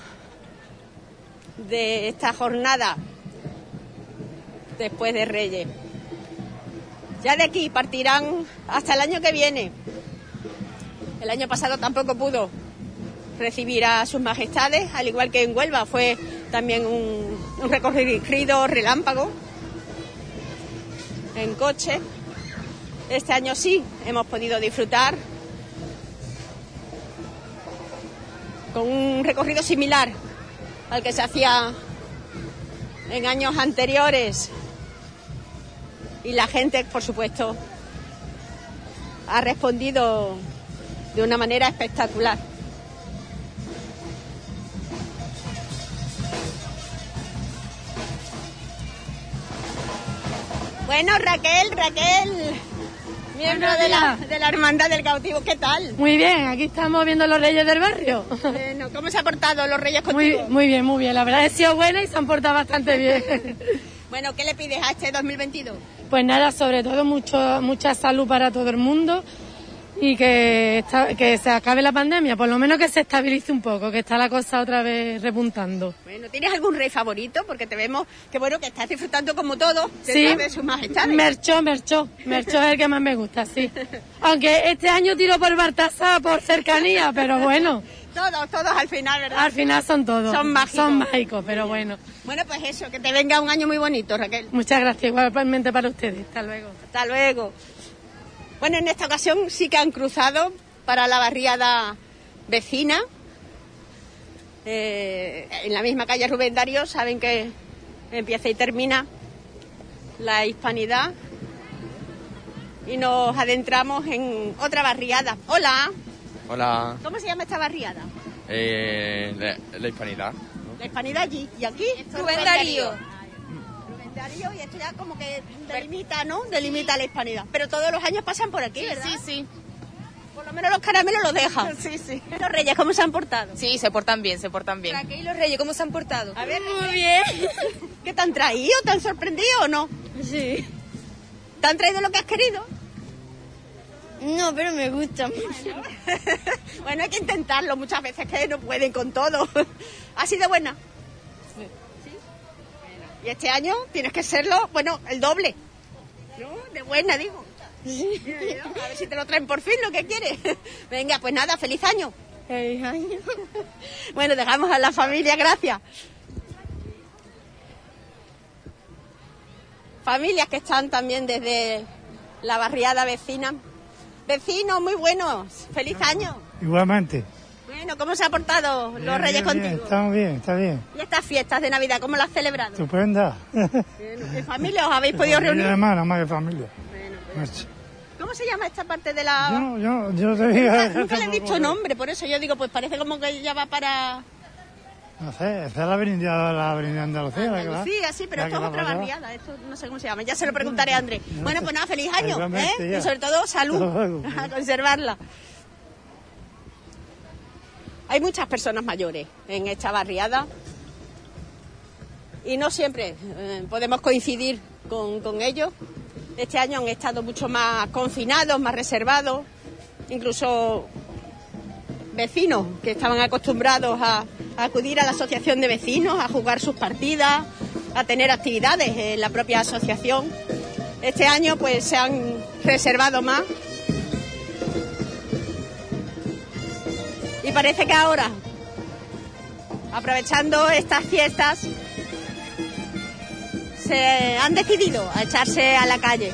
de esta jornada después de Reyes. Ya de aquí partirán hasta el año que viene. El año pasado tampoco pudo recibir a sus majestades, al igual que en Huelva fue también un, un recorrido relámpago en coche. Este año sí hemos podido disfrutar con un recorrido similar al que se hacía en años anteriores. Y la gente, por supuesto, ha respondido de una manera espectacular. Bueno, Raquel, Raquel, miembro Buenos de la, días. de la Hermandad del Cautivo, ¿qué tal? Muy bien, aquí estamos viendo los reyes del barrio. Bueno, ¿cómo se han portado los reyes Muy, contigo? muy bien, muy bien. La verdad es que ha sido buena y se han portado bastante bien. Bueno, ¿qué le pides a este dos mil veintidós? Pues nada, sobre todo mucho, mucha salud para todo el mundo y que, esta- que se acabe la pandemia, por lo menos que se estabilice un poco, que está la cosa otra vez repuntando. Bueno, ¿tienes algún rey favorito? Porque te vemos que bueno, que estás disfrutando como todo Sí, detrás de sus majestades. Merchó, Merchó, Merchó es el que más me gusta, sí. Aunque este año tiro por Baltasar por cercanía, pero bueno, Todos, todos al final, ¿verdad? al final son todos. Son mágicos. Son mágicos, pero bueno. Bueno, pues eso, que te venga un año muy bonito, Raquel. Muchas gracias, igualmente para ustedes. Hasta luego. Hasta luego. Bueno, en esta ocasión sí que han cruzado para la barriada vecina. Eh, en la misma calle Rubén Darío, saben que empieza y termina la Hispanidad. Y nos adentramos en otra barriada. Hola, Hola, ¿cómo se llama esta barriada? eh, la, la hispanidad. La Hispanidad allí. ¿Y aquí? Rubén Darío. Rubén Darío, y esto ya como que delimita, ¿no? Delimita la Hispanidad. Pero todos los años pasan por aquí, ¿verdad? Sí, sí. Por lo menos los caramelos los dejan. Sí, sí. Los reyes, ¿cómo se han portado? Sí, se portan bien, se portan bien. ¿Y los reyes cómo se han portado? A ver, Muy bien. ¿qué te han traído? ¿Te han sorprendido o no? Sí. ¿Te han traído lo que has querido? No, pero me gusta mucho. Bueno, hay que intentarlo muchas veces, que no pueden con todo. ¿Ha sido buena? Sí. Y este año tienes que serlo, bueno, el doble. ¿No? De buena, digo. A ver si te lo traen por fin lo que quieres. Venga, pues nada, feliz año. Feliz año. Bueno, dejamos a la familia, gracias. Familias que están también desde la barriada vecina. Vecinos, muy buenos. Feliz año. Igualmente. Bueno, ¿cómo se han portado los Bien, reyes bien, bien, contigo? estamos bien, está bien. ¿Y estas fiestas de Navidad, cómo las has celebrado? Estupenda. ¿En familia os habéis podido Familia, reunir? hermana, más de familia. Marcha. ¿Cómo se llama esta parte de la...? Yo, yo, yo te digo... Nunca, nunca le he dicho nombre, por eso yo digo, pues parece como que ya va para... No sé, esa es la avenida, la avenida Andalucía. la que va. Sí, así, pero La esto que es va otra para allá. barriada, esto no sé cómo se llama, ya se lo preguntaré a Andrés. Bueno, pues nada, feliz año, Igualmente, ¿eh? ya. Y sobre todo salud, Hasta luego. a conservarla. Hay muchas personas mayores en esta barriada y no siempre eh, podemos coincidir con, con ellos. Este año han estado mucho más confinados, más reservados, incluso vecinos que estaban acostumbrados a, a acudir a la asociación de vecinos, a jugar sus partidas, a tener actividades en la propia asociación. Este año pues se han reservado más. Y parece que ahora, aprovechando estas fiestas, se han decidido a echarse a la calle.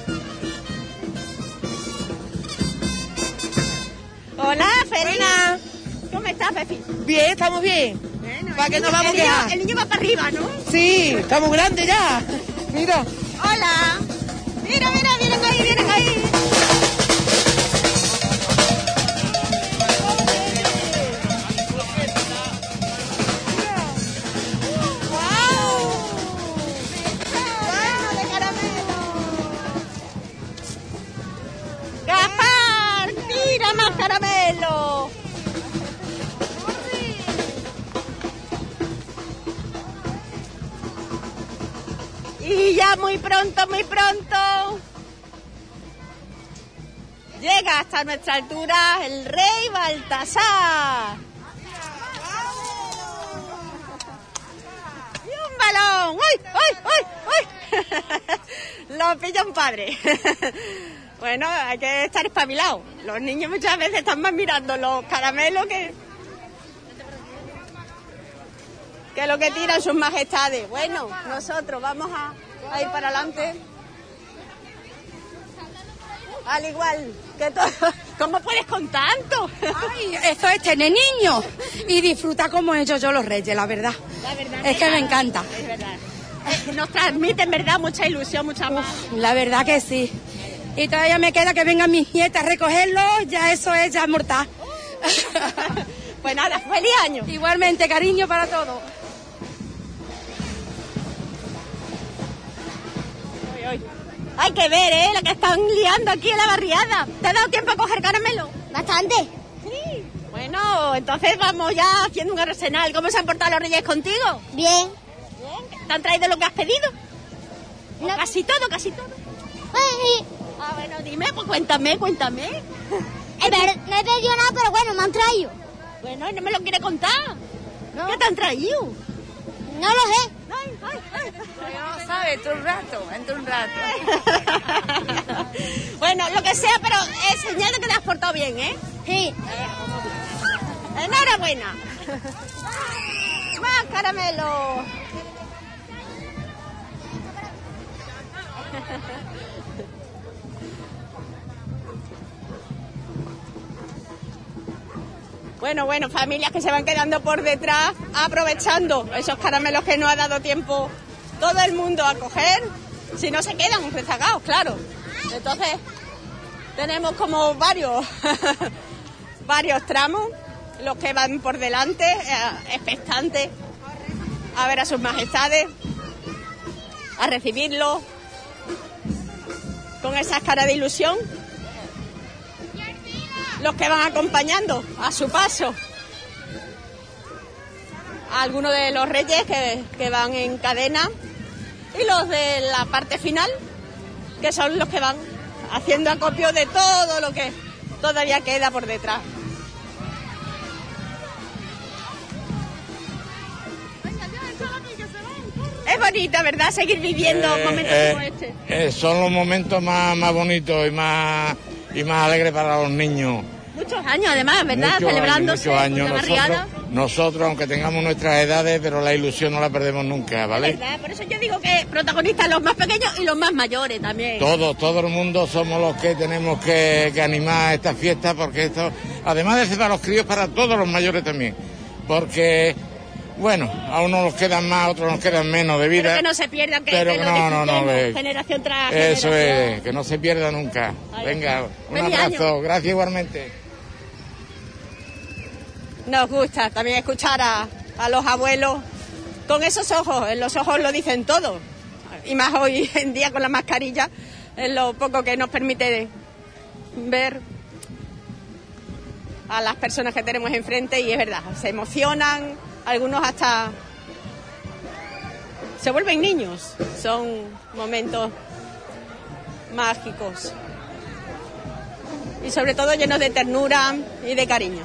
Hola, Feli. Buena. ¿Cómo estás, Fefi? Bien, estamos bien. Bueno, ¿Para qué nos vamos a el niño, quejar? el niño va para arriba, ¿no? Sí, estamos grandes ya. Mira. Hola. Mira, mira, vienen ahí, vienen ahí. ¡Gaspar! ¡Tira más caramelo! Y ya muy pronto, muy pronto, llega hasta nuestra altura el rey Baltasar. ¡Y un balón! ¡Uy, uy, uy, uy! Lo pilla un padre. Bueno, hay que estar espabilados. Los niños muchas veces están más mirando los caramelos que... que lo que tiran sus majestades. Bueno, nosotros vamos a, a ir para adelante. Al igual que todo. ¿Cómo puedes con tanto? Ay, eso es tener niños y disfrutar como he hecho yo los reyes, la verdad. La verdad es que me encanta. Es verdad. Nos transmite, en verdad, mucha ilusión, mucha más. La verdad que sí. Y todavía me queda que vengan mis nietas a recogerlos, ya eso es ya mortal. Pues nada, feliz año. Igualmente, cariño para todos. Hay que ver, ¿eh? La que están liando aquí en la barriada. ¿Te ha dado tiempo a coger caramelo? Bastante. Sí. Bueno, entonces vamos ya haciendo un arsenal. ¿Cómo se han portado los reyes contigo? Bien. Bien. ¿Te han traído lo que has pedido? No. Casi todo, casi todo. Ay. Ah, bueno, dime, pues cuéntame, cuéntame. Eh, pero no he pedido nada, pero bueno, me han traído. Bueno, no me lo quiere contar. No. ¿Qué te han traído? No lo sé. Ay, ay, ay. No sabes, entre un rato, entre un rato. Bueno, lo que sea, pero es señal de que te has portado bien, ¿eh? Sí. Enhorabuena. Más caramelo. Bueno, bueno, familias que se van quedando por detrás, aprovechando esos caramelos que no ha dado tiempo todo el mundo a coger, si no se quedan rezagados, claro. Entonces, tenemos como varios, varios tramos, los que van por delante, eh, expectantes, a ver a sus majestades, a recibirlos, con esas caras de ilusión. Los que van acompañando a su paso a algunos de los reyes que, que van en cadena, y los de la parte final, que son los que van haciendo acopio de todo lo que todavía queda por detrás. Es bonito, ¿verdad?, seguir viviendo Eh, momentos eh, como este. eh, son los momentos más, más bonitos y más, y más alegres para los niños. Muchos años, además, ¿verdad? Muchos Celebrándose años, muchos años. la barriada. Nosotros, nosotros, aunque tengamos nuestras edades, pero la ilusión no la perdemos nunca, ¿vale? Es verdad, por eso yo digo que protagonistas los más pequeños y los más mayores también. Todos, todo el mundo somos los que tenemos que, que animar esta fiesta, porque esto, además de ser para los críos, para todos los mayores también. Porque, bueno, a unos nos quedan más, a otros nos quedan menos de vida. Pero que no se pierdan, que, pero que lo no, no, no, disfrutemos, ve. generación tras Eso generación. es, que no se pierda nunca. Ahí Venga, está. un Feliz abrazo, año. gracias igualmente. Nos gusta también escuchar a, a los abuelos con esos ojos, en los ojos lo dicen todo. Y más hoy en día con la mascarilla, es lo poco que nos permite ver a las personas que tenemos enfrente, y es verdad, se emocionan, algunos hasta se vuelven niños. Son momentos mágicos. y sobre todo llenos de ternura y de cariño.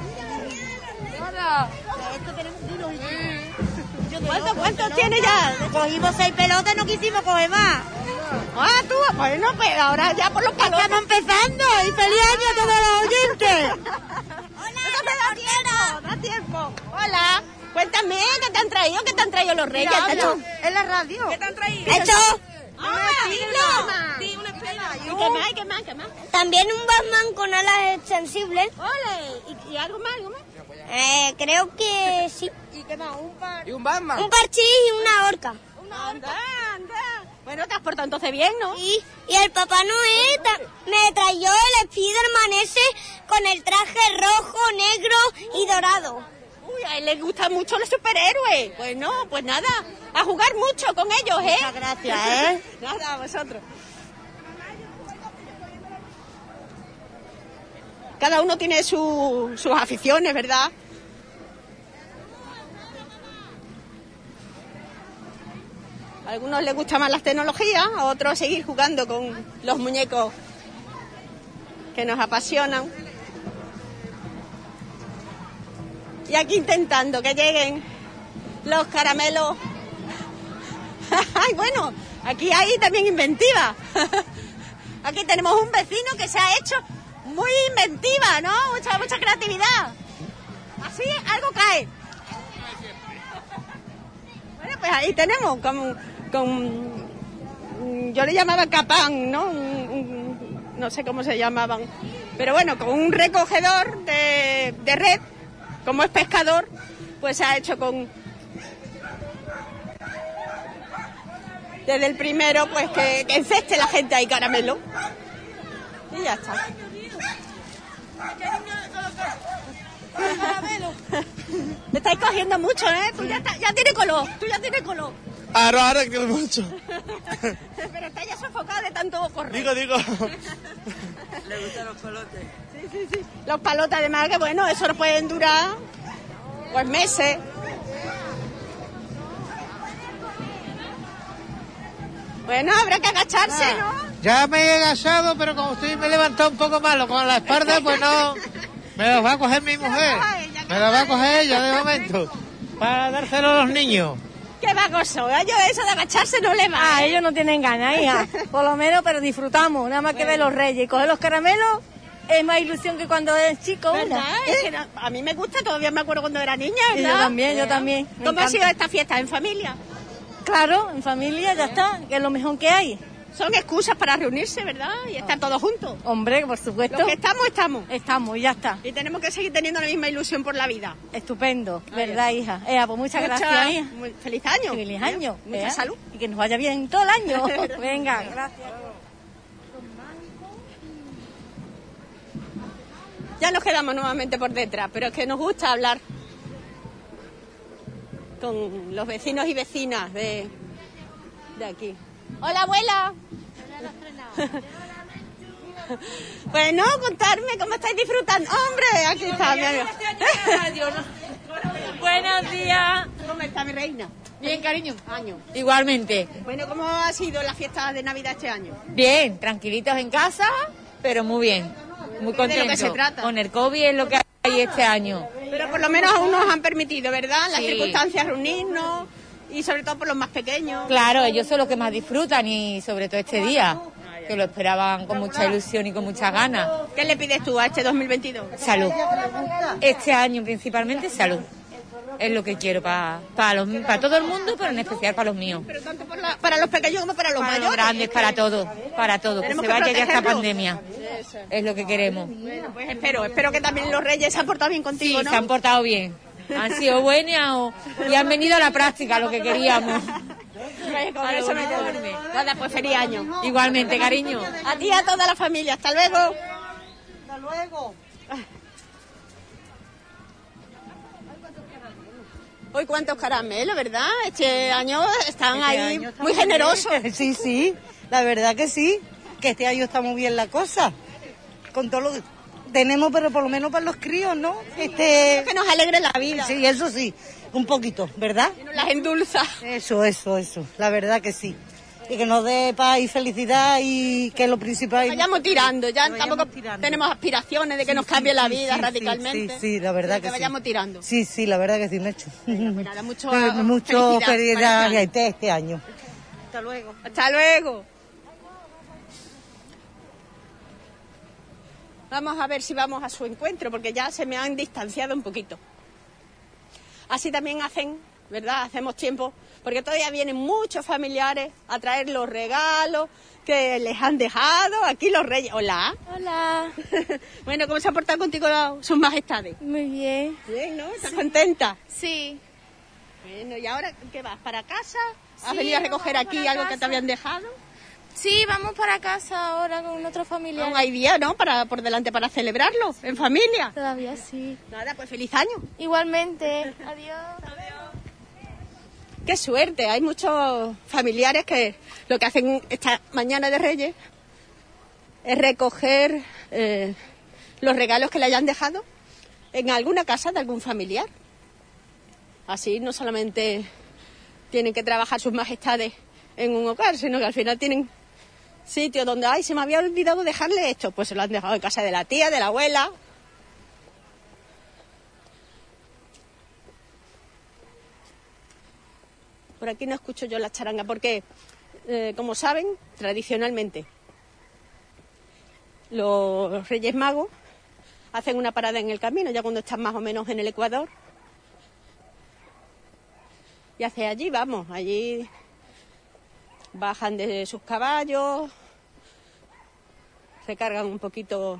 ¿Cuántos cuántos tiene ya? Cogimos seis pelotas y no quisimos coger más. Ah, tú, bueno, pues ahora ya por los palos. Estamos empezando y feliz año a todos los oyentes. Hola, no me da tiempo, da tiempo. Hola, cuéntame, ¿qué te han traído? ¿Qué te han traído los reyes? Mira, ¿Te han hablo, hecho? en la radio. ¿Qué te han traído? Hecho. ¡Ah, dilo! Sí, una espera. ¿Y qué más? ¿Qué más? ¿Qué más? También un Batman con alas extensibles. ¡Ole! ¿Y, y algo más? ¿Algo más? Eh, creo que sí. ¿Y qué más? ¿Un par? ¿Y un Batman? Un parchís y una horca. Una horca. Anda, anda. Bueno, te has portado entonces bien, ¿no? Sí. Y el Papá Noel ta- me trayó el Spiderman ese con el traje rojo, negro y dorado. Uy, a él le gustan mucho los superhéroes. Pues no, pues nada, a jugar mucho con ellos, ¿eh? Muchas gracias, ¿eh? Nada, a vosotros. Cada uno tiene su, sus aficiones, ¿verdad? A algunos les gustan más las tecnologías, a otros seguir jugando con los muñecos que nos apasionan. Y aquí intentando que lleguen los caramelos. Ay, bueno, aquí hay también inventiva. Aquí tenemos un vecino que se ha hecho muy inventiva, ¿no? Mucha, mucha creatividad. Así algo cae. Bueno, pues ahí tenemos con, con yo le llamaba capán, ¿no? Un, un, no sé cómo se llamaban. Pero bueno, con un recogedor de, de red, como es pescador, pues se ha hecho con... Desde el primero, pues que, que enceste la gente ahí caramelo. Y ya está. Me estáis cogiendo mucho, ¿eh? Tú ya, está, ya tienes color, tú ya tienes color. Ahora, ahora que mucho. Pero está ya sofocado de tanto correr. Digo, digo. Le gustan los palotes. Sí, sí, sí. Los palotes, además, que bueno, eso no pueden durar pues meses. Bueno, habrá que agacharse, ah, ¿no? Ya me he agachado, pero como estoy me he levantado un poco malo con la espalda, pues no... Me los va a coger mi mujer. Me los va a coger ella de momento. Para dárselo a los niños. Qué vagoso, ¿eh? Yo eso de agacharse no le va. Ah, ¿eh? ellos no tienen ganas, hija. Por lo menos, pero disfrutamos. Nada más que ver los reyes y coger los caramelos es más ilusión que cuando eres chico. ¿Verdad? Es que no, a mí me gusta, todavía me acuerdo cuando era niña, ¿verdad? Y yo también, yo también. Me ¿Cómo encanta. ha sido esta fiesta? ¿En familia? Claro, en familia ya está, que es lo mejor que hay. Son excusas para reunirse, ¿verdad? Y estar todos juntos. Hombre, por supuesto. Los que estamos, estamos. Estamos, y ya está. Y tenemos que seguir teniendo la misma ilusión por la vida. Estupendo, Ay, ¿verdad, hija? Ea, pues muchas Mucha- gracias, hija. muy- feliz año. Feliz año. Mucha Ea, salud. Y que nos vaya bien todo el año. Venga, gracias. Ya nos quedamos nuevamente por detrás, pero es que nos gusta hablar con los vecinos y vecinas de, de aquí. Hola, abuela. Bueno, contarme cómo estáis disfrutando. ¡Hombre! Aquí está mi amiga. Buenos días. ¿Cómo está mi reina? Bien, cariño. Año. Igualmente. Bueno, ¿cómo ha sido la fiesta de Navidad este año? Bien, tranquilitos en casa, pero muy bien. Muy De contentos. lo que se trata. Con el COVID es lo que hay este año. Pero por lo menos aún nos han permitido, ¿verdad? Las Sí. circunstancias reunirnos y sobre todo por los más pequeños. Claro, ellos son los que más disfrutan y sobre todo este día, que lo esperaban con mucha ilusión y con muchas ganas. ¿Qué le pides tú a este dos mil veintidós? Salud. Este año principalmente salud. Es lo que quiero para para los para todo el mundo, pero en especial para los míos. Pero tanto por la- para los pequeños como para los Para mayores. los grandes, para todos, para todos. Que Tenemos se que vaya ya esta protegerlos. pandemia. Es lo que queremos. Bueno, pues espero, espero que también los reyes se han portado bien contigo, Sí, ¿no? se han portado bien. Han sido buenas o- y han venido a la práctica, lo que queríamos. Con A lo eso me uniforme. quedo. Nada, pues feliz año. Igualmente, cariño. A ti y a toda la familia. Hasta luego. Hasta luego. Hoy cuántos caramelos, ¿verdad? Este año están Este ahí año está muy bien. generosos. Sí, sí, la verdad que sí, que este año está muy bien la cosa. Con todo lo que tenemos, pero por lo menos para los críos, ¿no? Este... Que nos alegre la vida. Sí, eso sí, un poquito, ¿verdad? Y nos las endulza. Eso, eso, eso, la verdad que sí. y que nos dé paz y felicidad y que es lo principal. Vayamos tirando, ya tampoco tenemos aspiraciones de que Sí, nos cambie sí, la sí, vida sí, radicalmente. Sí, sí, la verdad que, que, que vayamos sí. tirando. Sí, sí, la verdad que sí, Nacho. Bueno, pues nada, mucho, Pues mucho felicidad felicidad para este, este año. Hasta luego. Hasta luego. Vamos a ver si vamos a su encuentro, porque ya se me han distanciado un poquito. Así también hacen, ¿verdad? Hacemos tiempo, porque todavía vienen muchos familiares a traer los regalos que les han dejado aquí los reyes. Hola. Hola. Bueno, ¿cómo se han portado contigo sus majestades? Muy bien. Bien, ¿no? ¿Estás sí. contenta? Sí. Bueno, ¿y ahora qué vas? ¿Para casa? ¿Has Sí, venido a recoger aquí algo casa. que te habían dejado? Sí, vamos para casa ahora con otro familiar. Aún hay día, ¿no? Para, por delante para celebrarlo, en familia. Todavía sí. Nada, pues feliz año. Igualmente. Adiós. Qué suerte, hay muchos familiares que lo que hacen esta mañana de Reyes es recoger eh, los regalos que le hayan dejado en alguna casa de algún familiar. Así no solamente tienen que trabajar sus majestades en un hogar, sino que al final tienen sitio donde, ay, se me había olvidado dejarle esto, pues se lo han dejado en casa de la tía, de la abuela. Por aquí no escucho yo la charanga porque, eh, como saben, tradicionalmente los Reyes Magos hacen una parada en el camino, ya cuando están más o menos en el Ecuador. Y hacia allí vamos, allí bajan de sus caballos, recargan un poquito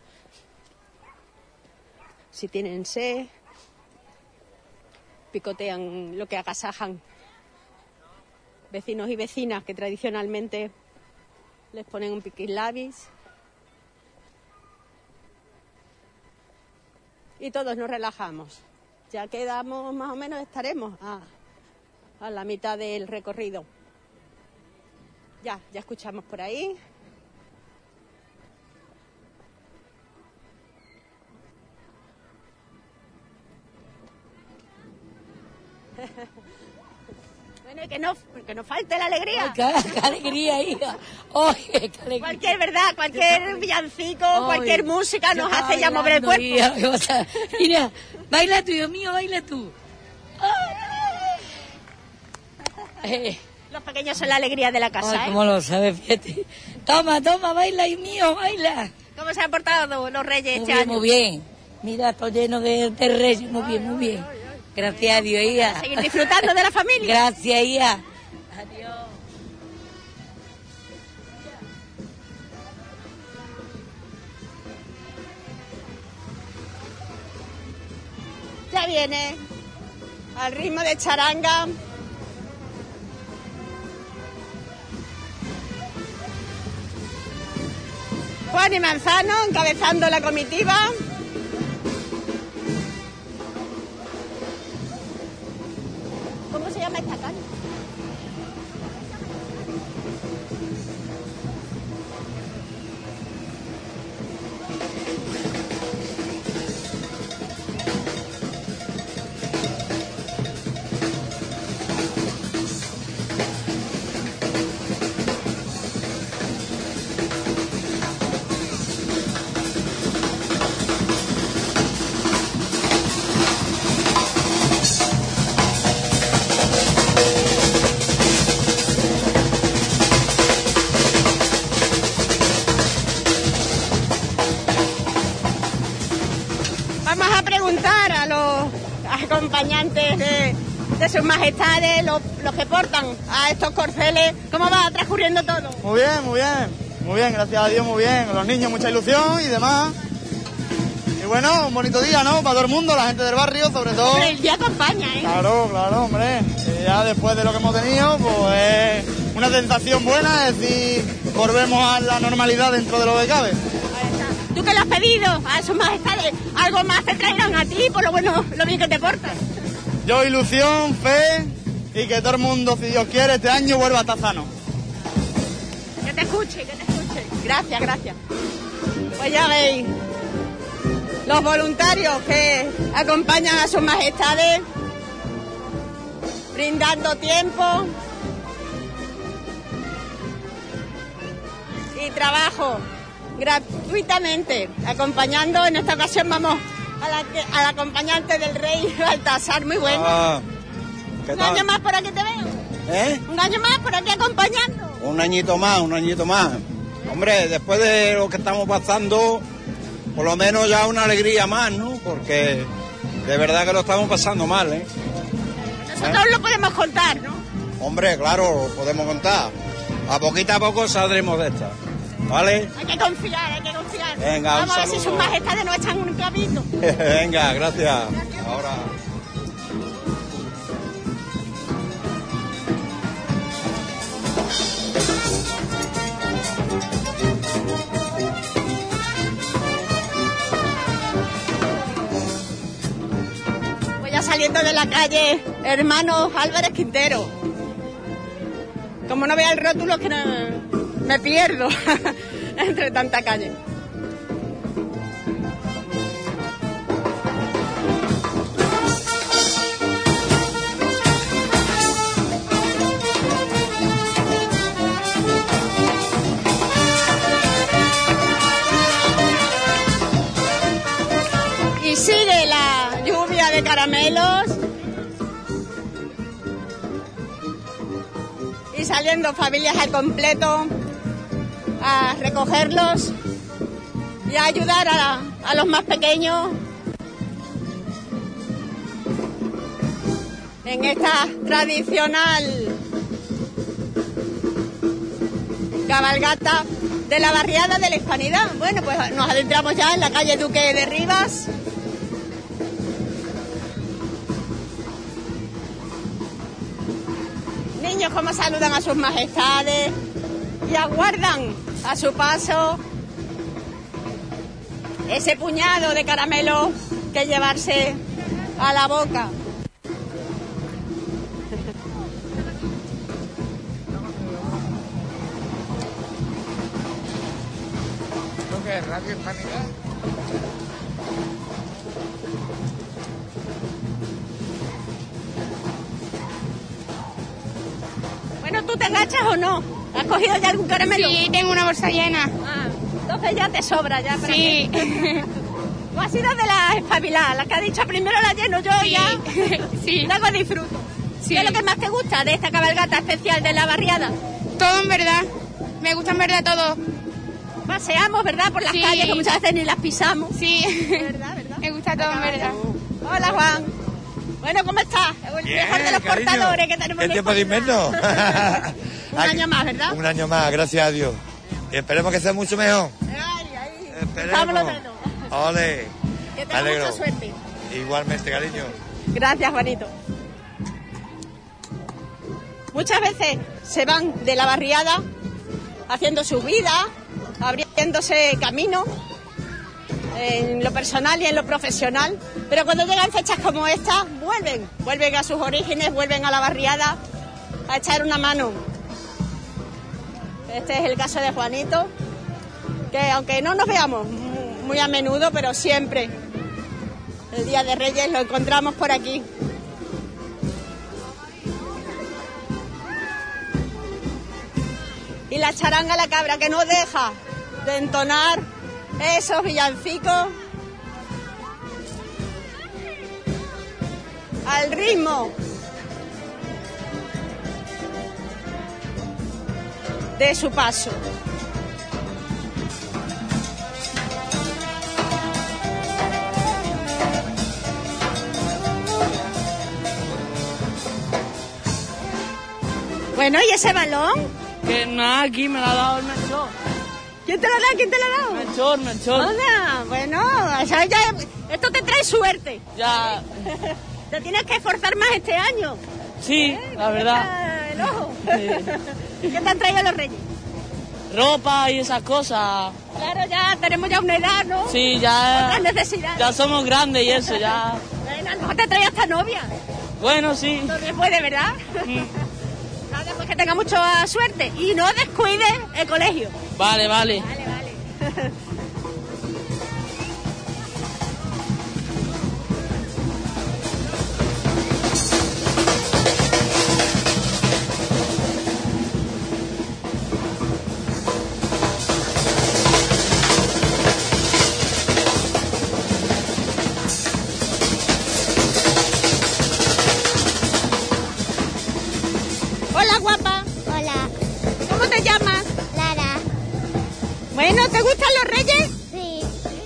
si tienen sed, picotean lo que agasajan vecinos y vecinas que tradicionalmente les ponen un piquilabis. Y todos nos relajamos. Ya quedamos, más o menos estaremos a, a la mitad del recorrido. Ya, ya escuchamos por ahí. Bueno, y que no, que no falte la alegría. Ay, qué, qué alegría, hija. Oye, qué alegría. Cualquier verdad, cualquier villancico, Oye, cualquier música nos hace ya bailando, mover el cuerpo. hija, o sea, mira, baila tú, Dios mío, baila tú. Eh. Los pequeños son la alegría de la casa. Ay, ¿eh? cómo lo sabes, fíjate. Toma, toma, baila, hijo mío, baila. ¿Cómo se han portado los reyes Muy este bien, año? muy bien. Mira, todo lleno de, de reyes, muy bien, muy bien. Gracias a Dios, hija. Seguir disfrutando de la familia. Gracias, hija. Adiós. Ya viene al ritmo de charanga. Juan y Manzano encabezando la comitiva. ¿Cómo se llama esta calle? Vamos a preguntar a los acompañantes de, de sus majestades, los, los que portan a estos corceles, cómo va transcurriendo todo. Muy bien, muy bien, muy bien, gracias a Dios, muy bien. Los niños mucha ilusión y demás. Y bueno, un bonito día, ¿no? Para todo el mundo, la gente del barrio, sobre todo. Hombre, el día acompaña, ¿eh? Claro, claro, hombre. Y ya después de lo que hemos tenido, pues es una sensación buena, es decir, volvemos a la normalidad dentro de lo que cabe. Tú que lo has pedido a sus majestades, algo más te traerán a ti, por lo bueno, lo bien que te portas. Yo ilusión, fe y que todo el mundo, si Dios quiere, este año vuelva a estar sano. Que te escuche, que te escuche. Gracias, gracias. Pues ya veis, los voluntarios que acompañan a sus majestades, brindando tiempo y trabajo gratuitamente, acompañando. En esta ocasión vamos a la, que, a la acompañante del rey Baltasar, muy bueno. Ah, ¿qué un tal? año más por aquí te veo. ¿Eh? Un año más por aquí acompañando. Un añito más, un añito más. Hombre, después de lo que estamos pasando, por lo menos ya una alegría más, ¿no? Porque de verdad que lo estamos pasando mal, ¿eh? Nosotros ¿Eh? lo podemos contar, ¿no? Hombre, claro, lo podemos contar. A poquito a poco saldremos de esta, ¿vale? Hay que confiar, hay que confiar. Venga, vamos un a ver si sus majestades nos echan un clavito. Venga, gracias. Ahora. Voy ya saliendo de la calle Hermanos Álvarez Quintero. Como no vea el rótulo, que no, me pierdo entre tanta calle. Y sigue la lluvia de caramelos. Y saliendo familias al completo a recogerlos y a ayudar a, a los más pequeños en esta tradicional cabalgata de la barriada de la Hispanidad. Bueno, pues nos adentramos ya en la calle Duque de Rivas. Niños como saludan a sus majestades y aguardan a su paso ese puñado de caramelos que llevarse a la boca. ¿Esto qué es? ¿Radio Hispanidad? Bueno, ¿tú te agachas o no? ¿Has cogido ya algún caramelo? Sí, tengo una bolsa llena. Ah, entonces ya te sobra ya. ¿Para sí. Tú has sido de las espabiladas, las que ha dicho primero la lleno yo sí. ya. Sí. Luego disfruto. Sí. ¿Qué es lo que más te gusta de esta cabalgata especial de la barriada? Todo en verdad. Me gusta en verdad todo. Paseamos, ¿verdad? Por las sí. calles que muchas veces ni las pisamos. Sí. ¿Verdad, verdad? Me gusta todo en verdad. Hola, Juan. Bueno, ¿cómo estás? El Bien, mejor de los cariño. portadores que tenemos. ¿Qué en tiempo de invierno? Un año más, ¿verdad? Un año más, gracias a Dios. Y esperemos que sea mucho mejor. Ay, ay. Esperemos. Ole. Que tengas mucha suerte. Igualmente, cariño. Gracias, Juanito. Muchas veces se van de la barriada haciendo su vida, abriéndose camino en lo personal y en lo profesional, pero cuando llegan fechas como esta, vuelven, vuelven a sus orígenes, vuelven a la barriada a echar una mano. Este es el caso de Juanito, que aunque no nos veamos muy a menudo, pero siempre el Día de Reyes lo encontramos por aquí. Y la charanga La Cabra, que no deja de entonar esos villancicos al ritmo de su paso. Bueno, ¿y ese balón? Que nada, aquí me lo ha dado el Melchor. ¿Quién te lo da? ¿Quién te lo ha dado? Melchor, Melchor. Hola, bueno, ya, ya, esto te trae suerte. Ya. Te tienes que esforzar más este año. Sí, ¿Eh? la verdad. El ojo. Sí. ¿Qué te han traído los reyes? Ropa y esas cosas. Claro, ya tenemos ya una edad, ¿no? Sí, ya. Otras necesidades. Ya somos grandes y eso, ya. Bueno, a lo mejor te trae hasta novia. Bueno, sí. También puede, ¿verdad? Mm. Nada, pues que tenga mucha suerte y no descuides el colegio. Vale, vale. Vale, vale. los reyes? Sí.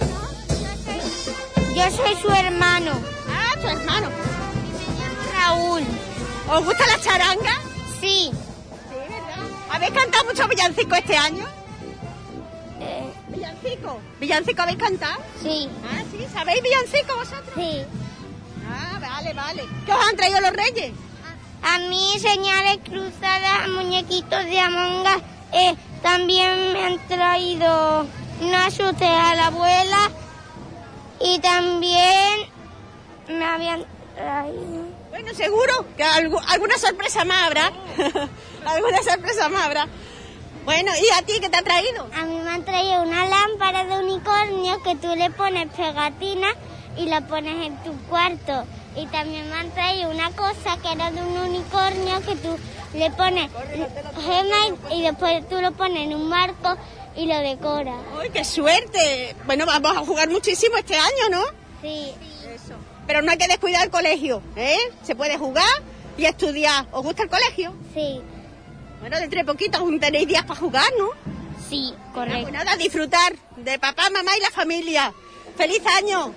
Yo soy su hermano. Ah, su hermano. Raúl. ¿Os gusta la charanga? Sí. Sí, ¿verdad? ¿Habéis cantado muchos villancicos este año? Eh, ¿Villancico? ¿Villancico habéis cantado? sí. Ah, sí. ¿Sabéis villancico vosotros? Sí. Ah, vale, vale. ¿Qué os han traído los reyes? A mí señales cruzadas, muñequitos de Among Us. Eh, también me han traído una asuste a la abuela y también me habían traído... Bueno, seguro que algu- alguna sorpresa más habrá. Alguna sorpresa más habrá. Bueno, ¿y a ti qué te ha traído? A mí me han traído una lámpara de unicornio que tú le pones pegatina y la pones en tu cuarto. Y también me han traído una cosa que era de un unicornio que tú le pones gemas y después tú lo pones en un marco y lo decoras. ¡Uy, qué suerte! Bueno, vamos a jugar muchísimo este año, ¿no? Sí. Eso. Pero no hay que descuidar el colegio, ¿eh? Se puede jugar y estudiar. ¿Os gusta el colegio? Sí. Bueno, dentro de poquito aún tenéis días para jugar, ¿no? Sí, Bueno, correcto. pues nada, disfrutar de papá, mamá y la familia. ¡Feliz año!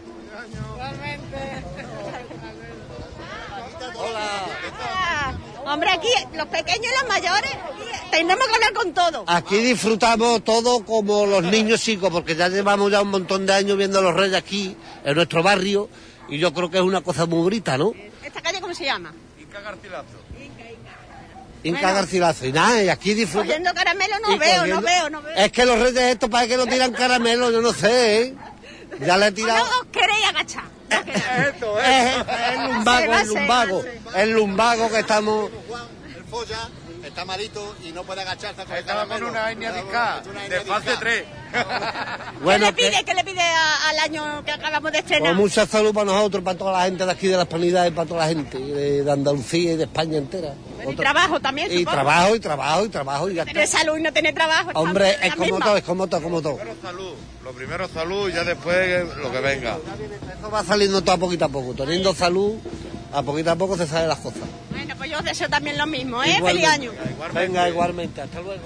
Hola. Hombre, aquí los pequeños y los mayores, aquí tenemos que hablar con todos. Aquí disfrutamos todo como los niños chicos, porque ya llevamos ya un montón de años viendo a los reyes aquí, en nuestro barrio, y yo creo que es una cosa muy bonita, ¿no? ¿Esta calle cómo se llama? Inca Garcilaso. Bueno. Inca Garcilaso. Y nada, y aquí disfrutamos. Cogiendo caramelo no veo, no veo, no veo. Es que los reyes estos parece que no tiran caramelo, yo no sé, ¿eh? Ya le he tirado... No os queréis agachar. Esto es, es el lumbago, el lumbago, el lumbago que estamos... El folla está malito y no puede agacharse. Estaba con una hernia discal de fase tres. Bueno, ¿Qué le pide, ¿qué le pide a- al año que acabamos de estrenar? Con mucha salud para nosotros, para toda la gente de aquí de la Hispanidad y para toda la gente de, de Andalucía y de España entera. Bueno, y Otro- trabajo también, Y supongo. trabajo, y trabajo, y trabajo, y ya Tener está. salud y no tener trabajo. estamos Hombre, en es la como misma. todo, es como todo, como todo. Salud. Lo primero salud y ya después lo que venga. Eso va saliendo todo a poquito a poco. Teniendo salud, a poquito a poco se salen las cosas. Bueno, pues yo os deseo también lo mismo, ¿eh? Igualmente. Feliz año. Venga, igualmente. Hasta luego.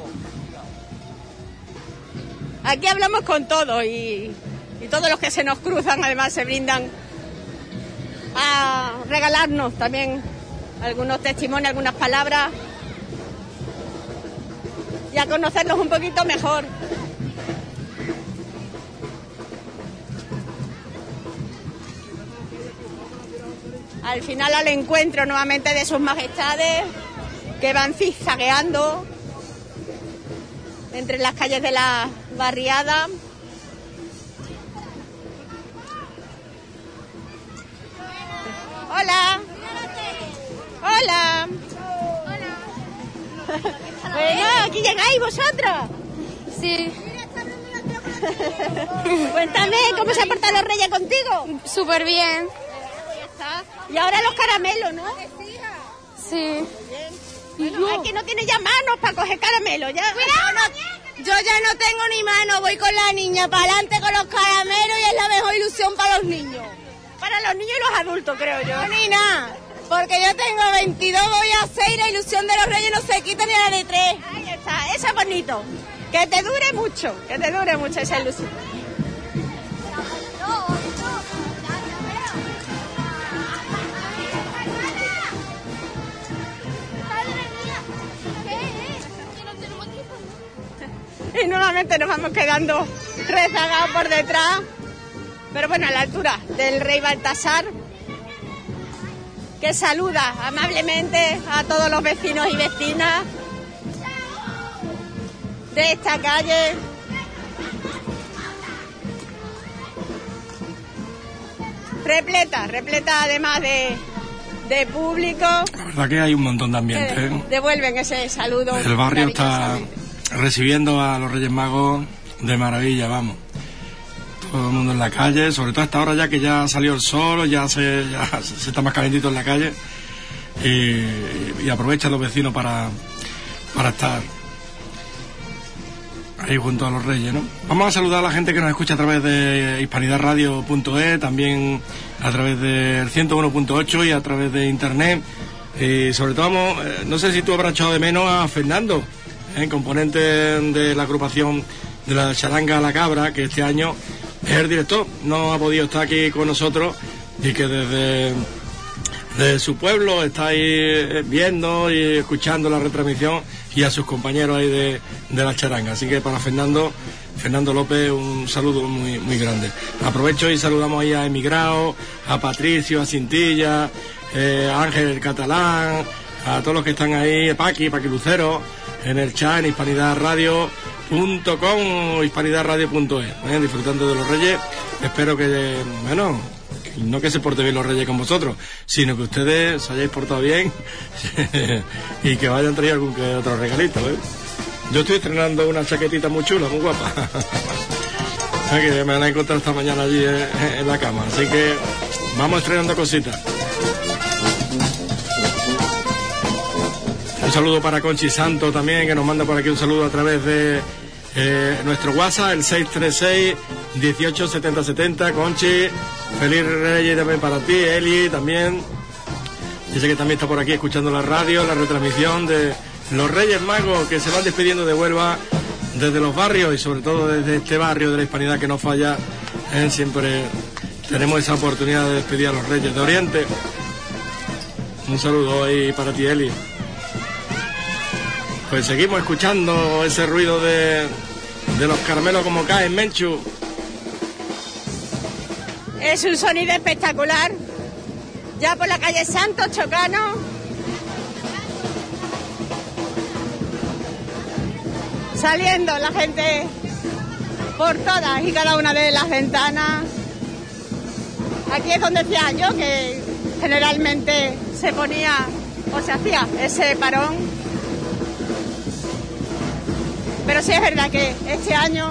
Aquí hablamos con todos y, y todos los que se nos cruzan además se brindan a regalarnos también algunos testimonios, algunas palabras y a conocerlos un poquito mejor. Al final al encuentro nuevamente de sus majestades que van zigzagueando entre las calles de la barriada. Hola. Hola. Bueno, aquí llegáis vosotros. Sí. Cuéntame, ¿cómo se han portado los reyes contigo? Súper bien. Y ahora los caramelos, ¿no? Sí. Bueno, hay que no tiene ya manos para coger caramelos, ya. Yo ya no tengo ni mano, voy con la niña para adelante con los caramelos y es la mejor ilusión para los niños. Para los niños y los adultos, creo yo. No, ni nada, porque yo tengo veintidós, voy a hacer y la ilusión de los reyes no se quita ni a la de tres. Ahí está, eso es bonito. Que te dure mucho, que te dure mucho esa ilusión. Y nuevamente nos vamos quedando rezagados por detrás. Pero bueno, a la altura del rey Baltasar, que saluda amablemente a todos los vecinos y vecinas de esta calle. Repleta, repleta además de, de público. La verdad que hay un montón de ambiente, que ¿eh? devuelven ese saludo. El barrio está maravillosamente. recibiendo a los Reyes Magos de maravilla, vamos. Todo el mundo en la calle, sobre todo a esta hora ya que ya salió el sol, ya se, ya se está más calentito en la calle y, y aprovechan los vecinos para, para estar ahí junto a los Reyes, ¿no? Vamos a saludar a la gente que nos escucha a través de hispanidad radio punto es, también a través del ciento uno punto ocho y a través de internet. Y sobre todo, vamos, eh, no sé si tú habrás echado de menos a Fernando, ¿eh? Componente de la agrupación de la charanga La Cabra, que este año es el director, no ha podido estar aquí con nosotros y que desde, desde su pueblo está ahí viendo y escuchando la retransmisión, y a sus compañeros ahí de, de la charanga. Así que para Fernando, Fernando López, un saludo muy, muy grande. Aprovecho y saludamos ahí a Emigrao, a Patricio, a Cintilla, eh, a Ángel el Catalán, a todos los que están ahí, Paqui, Paqui Lucero, en el chat, en hispanidad radio punto com o hispanidad radio punto es, ¿eh? Disfrutando de los Reyes. Espero que, bueno, no que se porte bien los Reyes con vosotros, sino que ustedes os hayáis portado bien y que vayan traído algún que otro regalito, ¿eh? Yo estoy estrenando una chaquetita muy chula, muy guapa, que me van a encontrar esta mañana allí en, en la cama, así que vamos estrenando cositas. Un saludo para Conchi Santo también, que nos manda por aquí un saludo a través de eh, nuestro WhatsApp, el seis tres seis, dieciocho setenta setenta. Conchi, feliz Reyes también para ti. Eli también, dice que también está por aquí escuchando la radio, la retransmisión de los Reyes Magos, que se van despidiendo de Huelva desde los barrios, y sobre todo desde este barrio de la Hispanidad que no falla, ¿eh? Siempre tenemos esa oportunidad de despedir a los Reyes de Oriente. Un saludo ahí para ti, Eli. Pues seguimos escuchando ese ruido de, de los caramelos como caen, Menchu. Es un sonido espectacular. Ya por la calle Santos Chocano. Saliendo la gente por todas y cada una de las ventanas. Aquí es donde decía yo que generalmente se ponía o se hacía ese parón. Pero sí es verdad que este año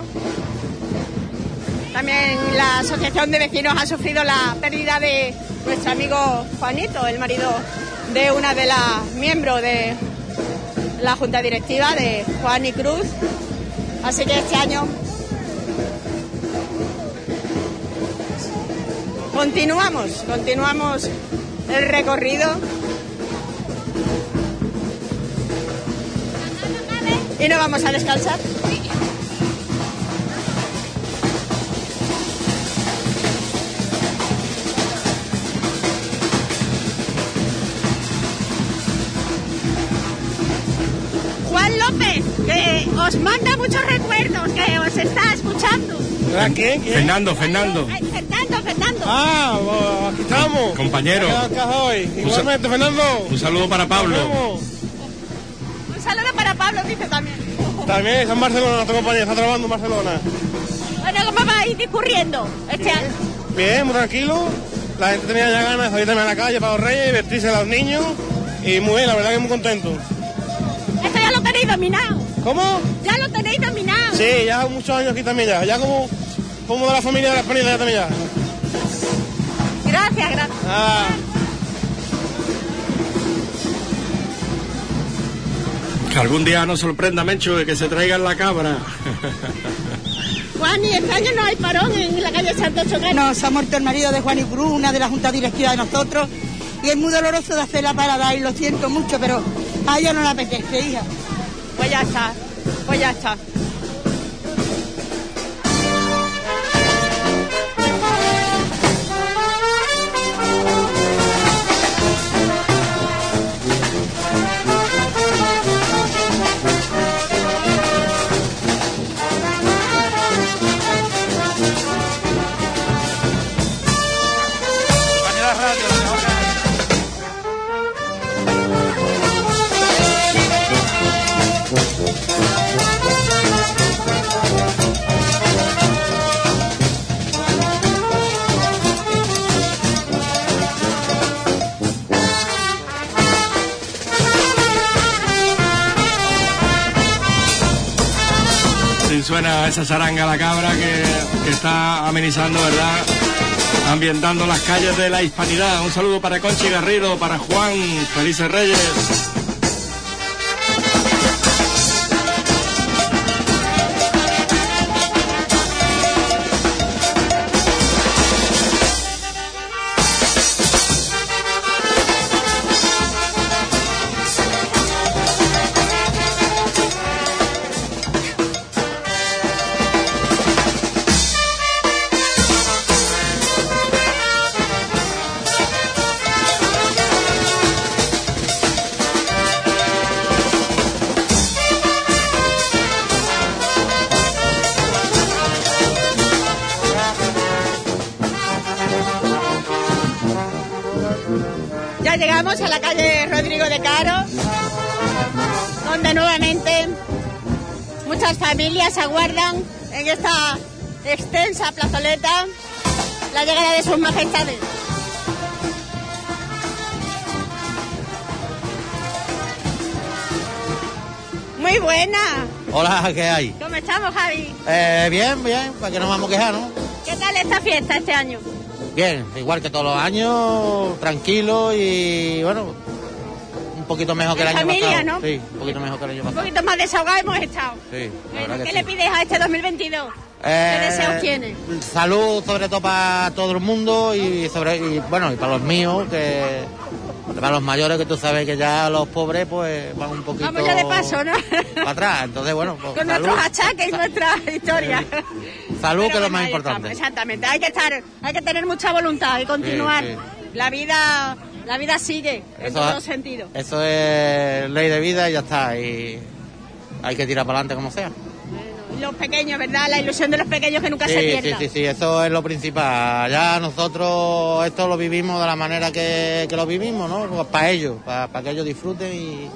también la Asociación de Vecinos ha sufrido la pérdida de nuestro amigo Juanito, el marido de una de las miembros de la Junta Directiva, de Juan y Cruz. Así que este año continuamos, continuamos el recorrido. Y no vamos a descansar. Juan López, que os manda muchos recuerdos, que os está escuchando. ¿A quién? ¿Quién? Fernando, Fernando. Ay, Fernando, Fernando. Ah, pues aquí estamos. Compañero. Hoy. Igualmente, Fernando. Un saludo para Pablo. Un saludo para Pablo, dice también. También está en Barcelona, nuestra compañía, está trabajando en Barcelona. Bueno, ¿cómo va a ir discurriendo este bien, año? Bien, muy tranquilo. La gente tenía ya ganas de salir también a la calle para los Reyes, divertirse a los niños. Y muy bien, la verdad que muy contento. Esto ya lo tenéis dominado. ¿Cómo? Ya lo tenéis dominado. Sí, ya muchos años aquí también ya. Ya como, como de la familia de la Hispanidad ya también ya. Gracias, gracias. Ah. Que algún día nos sorprenda, Menchu, de que se traigan la cabra. Juan, y este año no hay parón en la calle Santos Chocano. No, se ha muerto el marido de Juan y Cruz, una de la Junta Directiva de nosotros, y es muy doloroso de hacer la parada, y lo siento mucho, pero a ella no le apetece, hija. Pues ya está, pues ya está. Suena esa charanga La Cabra que, que está amenizando, ¿verdad? Ambientando las calles de la Hispanidad. Un saludo para Conchi Garrido, para Juan, felices Reyes. ya llegamos a la calle Rodrigo de Caro, donde nuevamente muchas familias aguardan en esta extensa plazoleta la llegada de sus majestades. Muy buena. Hola, ¿qué hay? ¿Cómo estamos, Javi? Eh, bien, bien, para que no vamos a quejar, ¿no? ¿Qué tal esta fiesta este año? Bien, igual que todos los años, tranquilo y bueno, un poquito mejor que el En año familia, pasado. ¿no? Sí, un poquito mejor que el año Un pasado. poquito más desahogados hemos estado. Sí, la Bueno, verdad ¿qué que le sí. pides a este dos mil veintidós? Eh, ¿Qué deseos tienes? Salud sobre todo para todo el mundo y sobre y, bueno, y para los míos, que para los mayores, que tú sabes que ya los pobres pues van un poquito Vamos ya de paso, ¿no? para atrás. Entonces, bueno, pues, Con salud, nuestros achaques y nuestras historias. salud que es lo Pero más ahí importante. estamos, exactamente, hay que estar, hay que tener mucha voluntad y continuar. Sí, sí. La vida, la vida sigue en Eso todos es- sentidos. Eso es ley de vida y ya está. Y hay que tirar para adelante como sea. Y los pequeños, ¿verdad? La ilusión de los pequeños que nunca Sí, se sí, pierda. sí, sí, eso es lo principal. Ya nosotros esto lo vivimos de la manera que, que lo vivimos, ¿no? Pues para ellos, para, para que ellos disfruten y...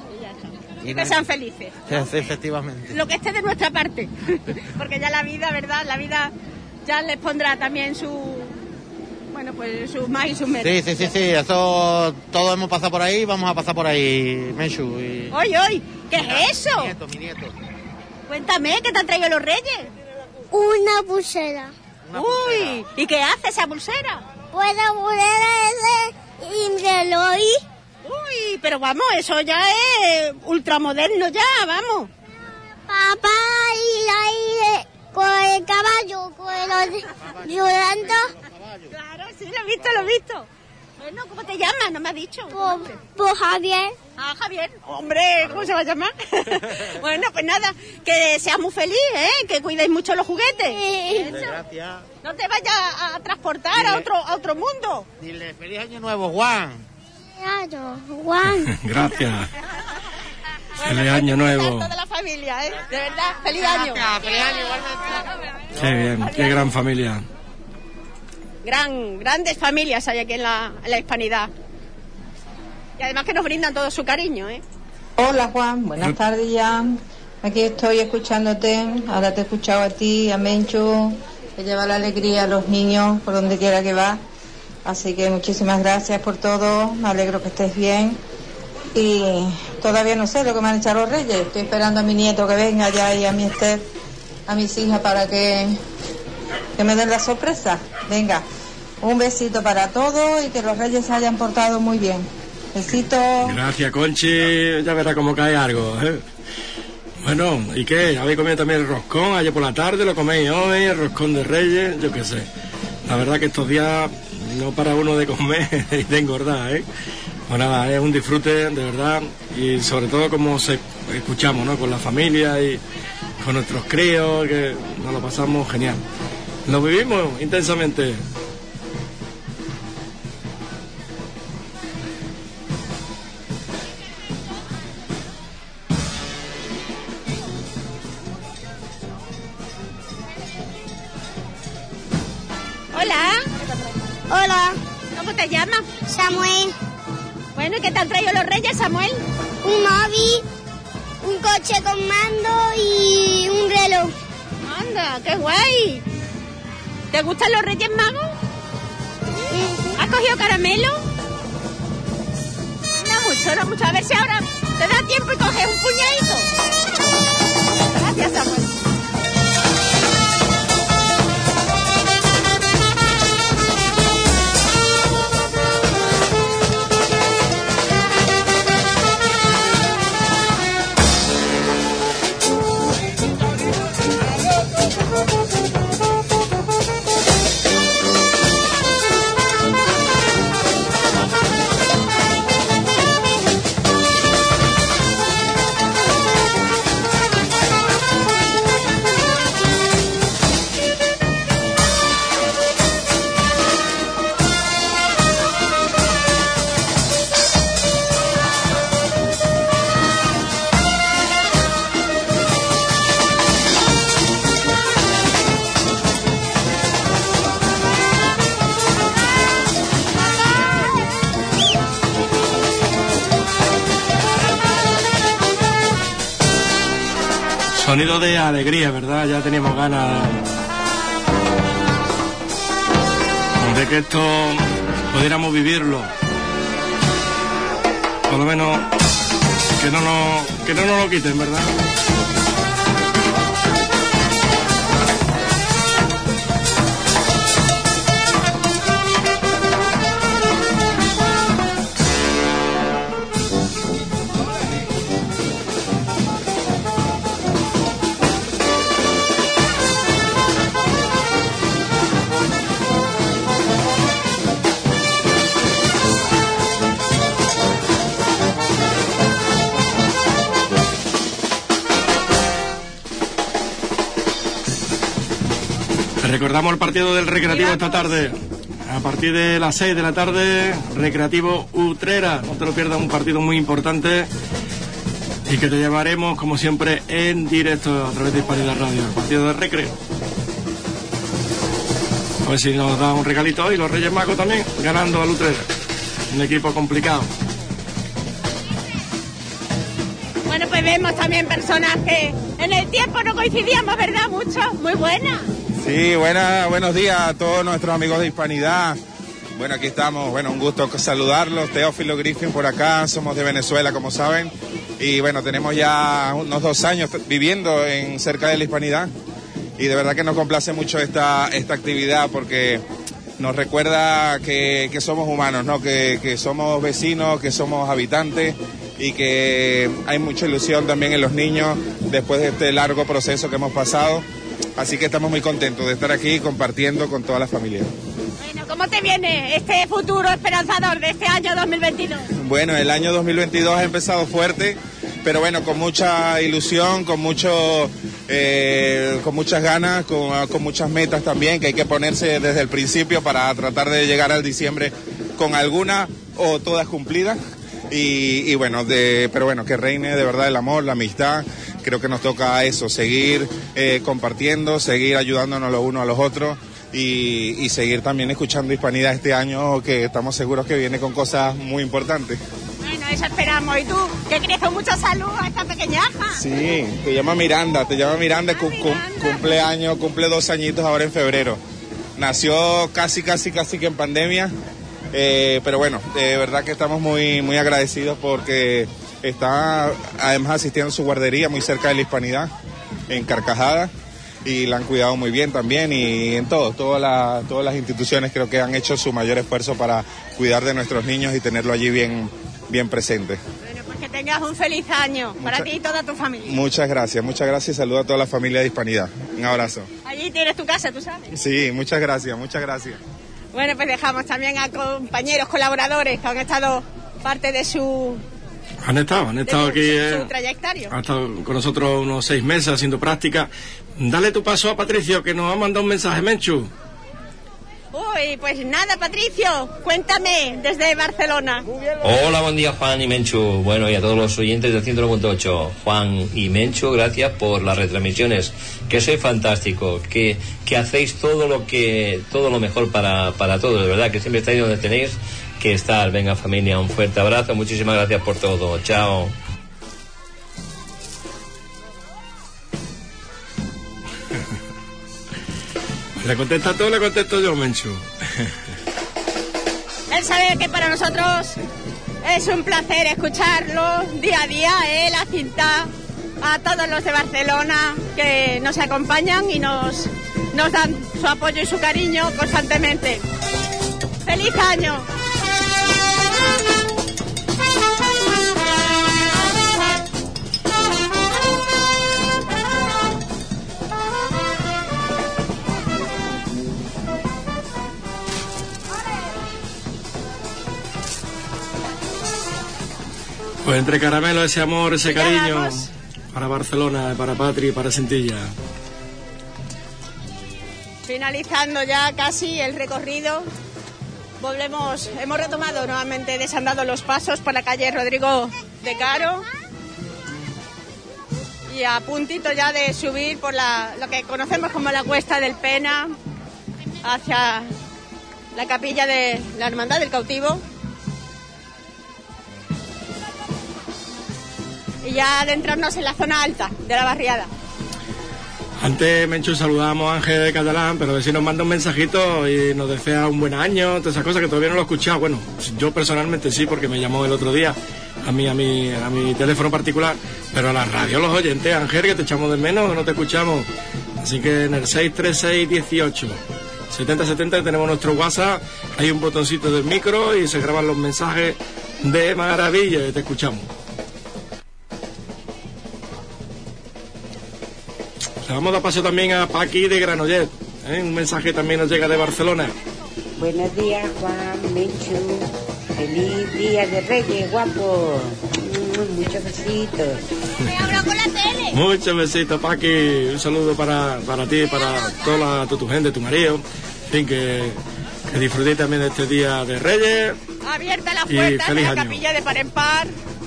y Que no- sean felices. Sí, efectivamente. Lo que esté de nuestra parte. Porque ya la vida, ¿verdad? La vida ya les pondrá también su... Bueno, pues sus más y sus menos. Sí, sí, sí, sí, eso todos hemos pasado por ahí, vamos a pasar por ahí, Menchu. Y... ¡Oye, oye! ¿Qué es eso? Mi nieto, mi nieto. Cuéntame, ¿qué te han traído los reyes? Una pulsera. Uy, ¿y qué hace esa pulsera? Pues la pulsera es de reloj. Uy, pero vamos, eso ya es ultramoderno ya, vamos. Papá y ahí eh, con el caballo, con los llorando. Claro, sí, lo he visto, lo he visto. Bueno, ¿cómo te llamas? No me has dicho. Por, por Javier. Ah, Javier. Hombre, ¿cómo se va a llamar? Bueno, pues nada, que seas muy feliz, ¿eh? Que cuidéis mucho los juguetes. Eso. Gracias. No te vayas a transportar a otro, a otro mundo. Dile feliz año nuevo, Juan. Claro, Juan. Gracias. Feliz año nuevo. Toda la familia, ¿eh? De verdad, feliz año. Feliz año, igualmente. Qué bien, qué gran familia. Gran, grandes familias hay aquí en la, en la Hispanidad. Y además que nos brindan todo su cariño, ¿eh? Hola Juan, buenas tardes ya. Aquí estoy escuchándote, ahora te he escuchado a ti, a Menchu, que lleva la alegría a los niños por donde quiera que va. Así que muchísimas gracias por todo, me alegro que estés bien. Y todavía no sé lo que me han echado los reyes, estoy esperando a mi nieto que venga ya y a mi Esther, a mis hijas para que, que me den la sorpresa. Venga, un besito para todos y que los reyes se hayan portado muy bien. Besito. Gracias, Conchi. Ya verá cómo cae algo, ¿eh? Bueno, ¿y qué? ¿Habéis comido también el roscón ayer por la tarde? ¿Lo coméis hoy? ¿El roscón de Reyes? Yo qué sé. La verdad que estos días no para uno de comer y de engordar, ¿eh? Pues nada, es un disfrute, de verdad. Y sobre todo como se escuchamos, ¿no? Con la familia y con nuestros críos, que nos lo pasamos genial. Lo vivimos intensamente. Hola. Hola. ¿Cómo te llamas? Samuel. Bueno, ¿y qué te han traído los reyes, Samuel? Un móvil, un coche con mando y un reloj. Anda, qué guay. ¿Te gustan los Reyes Magos? ¿Has cogido caramelo? No mucho, no mucho. A ver si ahora te da tiempo y coges un puñadito. Gracias, Samuel. Sonido de alegría, ¿verdad? Ya teníamos ganas de que esto pudiéramos vivirlo. Por lo menos que no nos, que no nos lo quiten, ¿verdad? Recordamos el partido del Recreativo esta tarde. A partir de las seis de la tarde, Recreativo Utrera. No te lo pierdas, un partido muy importante y que te llevaremos, como siempre, en directo a través de Hispanidad Radio. El partido del Recre. A ver si nos da un regalito hoy los Reyes Magos también, ganando al Utrera. Un equipo complicado. Bueno, pues vemos también personas que en el tiempo no coincidíamos, ¿verdad? Mucho. Muy buenas. Sí, buena, buenos días a todos nuestros amigos de Hispanidad. Bueno, aquí estamos, bueno, un gusto saludarlos. Teófilo Griffin por acá, somos de Venezuela, como saben. Y bueno, tenemos ya unos dos años viviendo en cerca de la Hispanidad. Y de verdad que nos complace mucho esta, esta actividad porque nos recuerda que, que somos humanos, ¿no? Que, que somos vecinos, que somos habitantes y que hay mucha ilusión también en los niños después de este largo proceso que hemos pasado. Así que estamos muy contentos de estar aquí compartiendo con toda la familia. Bueno, ¿cómo te viene este futuro esperanzador de este año dos mil veintidós? Bueno, el año dos mil veintidós ha empezado fuerte, pero bueno, con mucha ilusión, con mucho, eh, con muchas ganas, con, con muchas metas también que hay que ponerse desde el principio para tratar de llegar al diciembre con alguna o todas cumplidas. Y, y bueno, de, pero bueno, que reine de verdad el amor, la amistad. Creo que nos toca eso, seguir eh, compartiendo, seguir ayudándonos los unos a los otros y, y seguir también escuchando Hispanidad este año, que estamos seguros que viene con cosas muy importantes. Bueno, eso esperamos. ¿Y tú? Que crees con mucha salud a esta pequeñaja. Sí, te llama Miranda, te llama Miranda, Ah, cu- cu- cumple años, cumple dos añitos ahora en febrero. Nació casi, casi, casi que en pandemia, eh, pero bueno, de verdad que estamos muy, muy agradecidos porque está además asistiendo a su guardería muy cerca de la Hispanidad, en Carcajada, y la han cuidado muy bien también y en todo, todas las, todas las instituciones creo que han hecho su mayor esfuerzo para cuidar de nuestros niños y tenerlo allí bien, bien presente. Bueno, pues que tengas un feliz año para ti y toda tu familia. Muchas gracias, muchas gracias y saludo a toda la familia de Hispanidad. Un abrazo. Allí tienes tu casa, tú sabes. Sí, muchas gracias, muchas gracias. Bueno, pues dejamos también a compañeros, colaboradores que han estado parte de su, Han estado, han estado de aquí. su, eh, su trayectoria. Han estado con nosotros unos seis meses haciendo práctica. Dale tu paso a Patricio, que nos ha mandado un mensaje, Menchu. Uy, pues nada, Patricio, cuéntame desde Barcelona. Hola, buen día Juan y Menchu. Bueno, y a todos los oyentes del ciento noventa y ocho. Juan y Menchu, gracias por las retransmisiones, que sois fantástico, que, que hacéis todo lo que todo lo mejor para, para todos, de verdad, que siempre estáis donde tenéis que estar. Venga familia, un fuerte abrazo, muchísimas gracias por todo. Chao. Le contesta todo, le contesto yo, Menchu. Él sabe que para nosotros es un placer escucharlo día a día, ¿eh? La cinta, a todos los de Barcelona que nos acompañan y nos, nos dan su apoyo y su cariño constantemente. ¡Feliz año! Pues entre caramelo, ese amor, ese Ya cariño vamos. para Barcelona, para Patri, para Sentilla. Finalizando ya casi el recorrido, volvemos, hemos retomado nuevamente, desandado los pasos por la calle Rodrigo de Caro y a puntito ya de subir por la, lo que conocemos como la Cuesta del Pena hacia la capilla de la Hermandad del Cautivo. Y ya adentrarnos en la zona alta de la barriada. Antes, Menchu, saludábamos a Ángel de Catalán, pero a ver si nos manda un mensajito y nos desea un buen año, todas esas cosas que todavía no lo he escuchado. Bueno, yo personalmente sí, porque me llamó el otro día a mí, a mi, a mi teléfono particular, pero a la radio los oyentes, Ángel, que te echamos de menos, que no te escuchamos. Así que en el seis tres seis dieciocho setenta setenta tenemos nuestro WhatsApp, hay un botoncito del micro y se graban los mensajes de maravilla y te escuchamos. Le vamos a dar paso también a Paqui de Granollet, ¿eh? Un mensaje también nos llega de Barcelona. Buenos días, Juan, Menchu. Feliz día de Reyes, guapo. Mm, muchos besitos. Me hablo con la tele. Muchos besitos, Paqui. Un saludo para, para ti, para toda, la, toda tu gente, tu marido. En fin, que, que disfrutéis también de este día de Reyes. Abierta las Y puertas de feliz la año. capilla de par en par.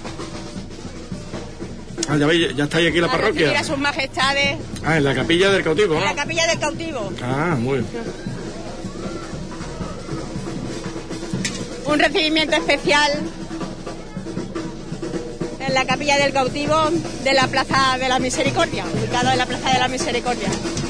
Ah, ya veis, ya estáis aquí en la A recibir parroquia. a sus majestades. Ah, en la capilla del cautivo, En la ¿no? capilla del cautivo. Ah, muy bien. Un recibimiento especial en la capilla del cautivo de la Plaza de la Misericordia, ubicado en la Plaza de la Misericordia.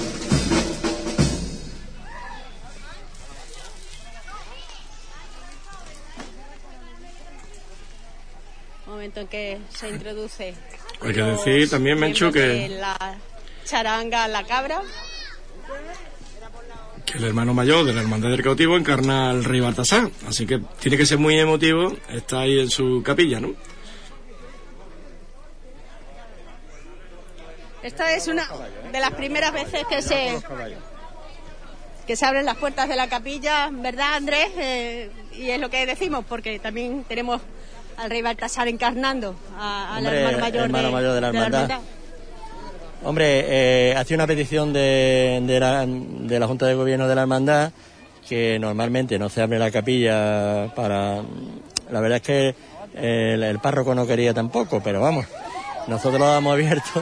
Momento en que se introduce. Hay que decir también, Menchu, miembros de que, la charanga La Cabra. que el hermano mayor de la Hermandad del Cautivo encarna al rey Baltasar. Así que tiene que ser muy emotivo estar ahí en su capilla, ¿no? Esta es una de las primeras veces que se que se abren las puertas de la capilla, ¿verdad, Andrés? Eh, y es lo que decimos, porque también tenemos al rey Baltasar encarnando a- al Hombre, hermano mayor, hermano de, mayor de la de hermandad. Hombre, eh, hacía una petición de, de, la, de la Junta de Gobierno de la Hermandad, que normalmente no se abre la capilla para... La verdad es que el, el párroco no quería tampoco, pero vamos, nosotros lo damos abierto.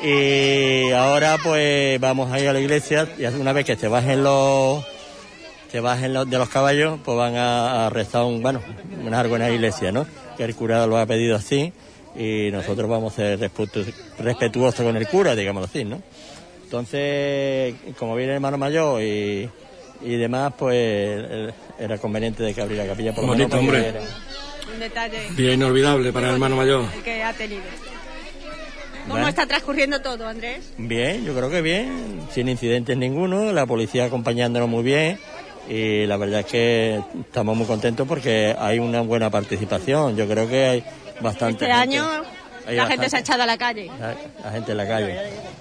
Y ahora pues vamos a ir a la iglesia y una vez que se bajen los... se bajen los, de los caballos, pues van a, a rezar un, bueno, un algo en la iglesia, ¿no? Que el cura lo ha pedido así y nosotros vamos a ser respetu- respetuosos con el cura, digámoslo así, ¿no? Entonces, como viene el hermano mayor y, y demás, pues el- era conveniente de que abriera la capilla por lo Bonito, menos porque hombre. era- Un detalle Día inolvidable para el hermano mayor. que ha tenido. ¿Cómo Bueno. está transcurriendo todo, Andrés? Bien, yo creo que bien, sin incidentes ninguno, la policía acompañándonos muy bien y la verdad es que estamos muy contentos porque hay una buena participación. Yo creo que hay bastante Este gente, año hay la bastante- gente se ha echado a la calle. la, la gente en la calle.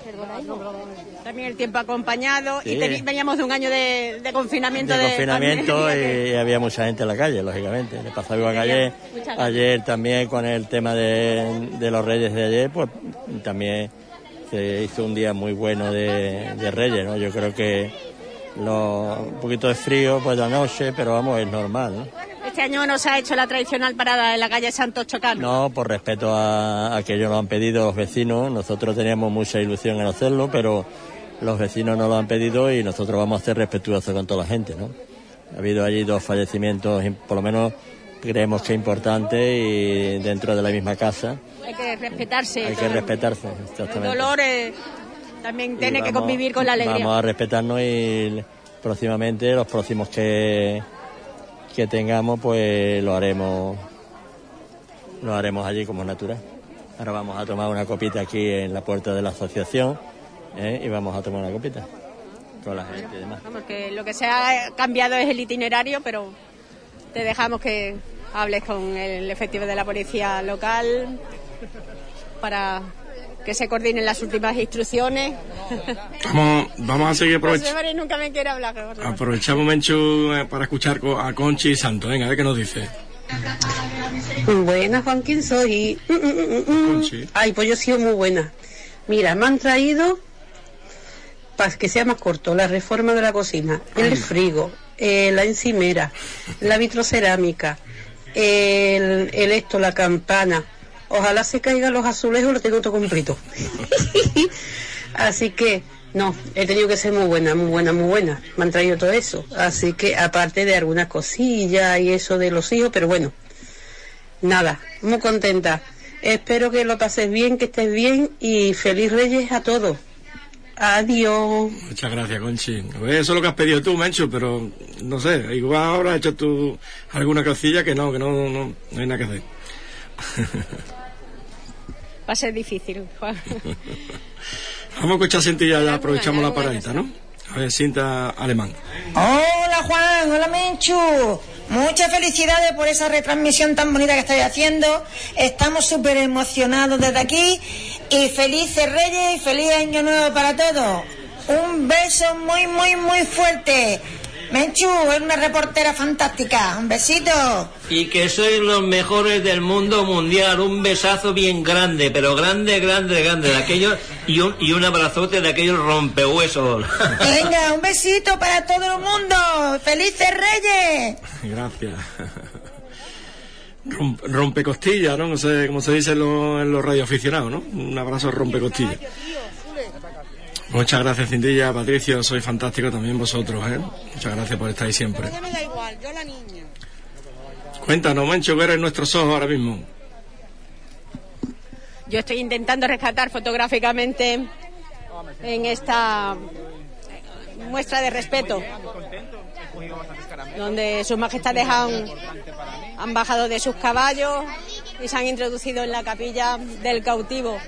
También el tiempo acompañado y Sí. teni- veníamos de un año de, de confinamiento. De De, confinamiento pandemia, que- y había mucha gente en la calle, lógicamente. Le pasaba igual que Había ayer. mucha gente. Ayer también con el tema de, de los Reyes de ayer, pues también se hizo un día muy bueno de, de Reyes, ¿no? Yo creo que lo, un poquito de frío pues la noche, pero vamos, es normal, ¿no? Este año no se ha hecho la tradicional parada en la calle Santo Chocano. No, por respeto a, a que ellos lo han pedido los vecinos. Nosotros teníamos mucha ilusión en hacerlo, pero los vecinos no lo han pedido y nosotros vamos a ser respetuosos con toda la gente, ¿no? Ha habido allí dos fallecimientos, por lo menos creemos que importantes y dentro de la misma casa. Hay que respetarse. Hay que todo. respetarse, El exactamente. dolor eh, también Y tiene que vamos- convivir con la alegría. Vamos a respetarnos y próximamente, los próximos que, que tengamos, pues lo haremos, lo haremos allí como natural. Ahora vamos a tomar una copita aquí en la puerta de la asociación, ¿eh? Y vamos a tomar una copita con la gente y demás. Vamos, que lo que se ha cambiado es el itinerario, pero te dejamos que hables con el efectivo de la policía local para que se coordinen las últimas instrucciones. Vamos, vamos a seguir José aprovechando. María nunca me quiere hablar. José María. Aprovechamos, Menchu, eh, para escuchar co- a Conchi y Santo. Venga, a ver qué nos dice. Buenas, Juan, ¿quién soy? Mm, mm, mm, mm. Conchi. Ay, pues yo he sido muy buena. Mira, me han traído, para que sea más corto, la reforma de la cocina, el frigo, eh, la encimera, la vitrocerámica, el, el esto, la campana. Ojalá se caigan los azulejos, lo tengo todo completo. Así que, no, he tenido que ser muy buena, muy buena, muy buena. Me han traído todo eso. Así que, aparte de algunas cosillas y eso de los hijos, pero bueno, nada, muy contenta. Espero que lo pases bien, que estés bien y feliz Reyes a todos. Adiós. Muchas gracias, Conchi. Eso es lo que has pedido tú, Menchu, pero no sé, igual ahora has hecho tú alguna cosilla que no, que no, no, no hay nada que hacer. Va a ser difícil, Juan. Vamos a escuchar Cintilla, ya aprovechamos la paradita, ¿no? A ver, Cinta Alemán. Hola Juan, hola Menchu. Muchas felicidades por esa retransmisión tan bonita que estáis haciendo. Estamos súper emocionados desde aquí. Y felices Reyes y feliz Año Nuevo para todos. Un beso muy, muy, muy fuerte. Menchu, es una reportera fantástica. Un besito. Y que sois los mejores del mundo mundial. Un besazo bien grande, pero grande, grande, grande. De aquellos, y un, y un abrazote de aquellos rompehuesos. Venga, un besito para todo el mundo. ¡Felices Reyes! Gracias. Rompe costilla, ¿no? No sé cómo se dice en los, en los radioaficionados, ¿no? Un abrazo rompe costilla. Muchas gracias, Cintilla, Patricio, sois fantástico también vosotros, ¿eh? Muchas gracias por estar ahí siempre. Ya me da igual, yo la niña. Cuéntanos, Mencho, que eres nuestros ojos ahora mismo. Yo estoy intentando rescatar fotográficamente en esta muestra de respeto, donde sus majestades han, han bajado de sus caballos y se han introducido en la capilla del cautivo.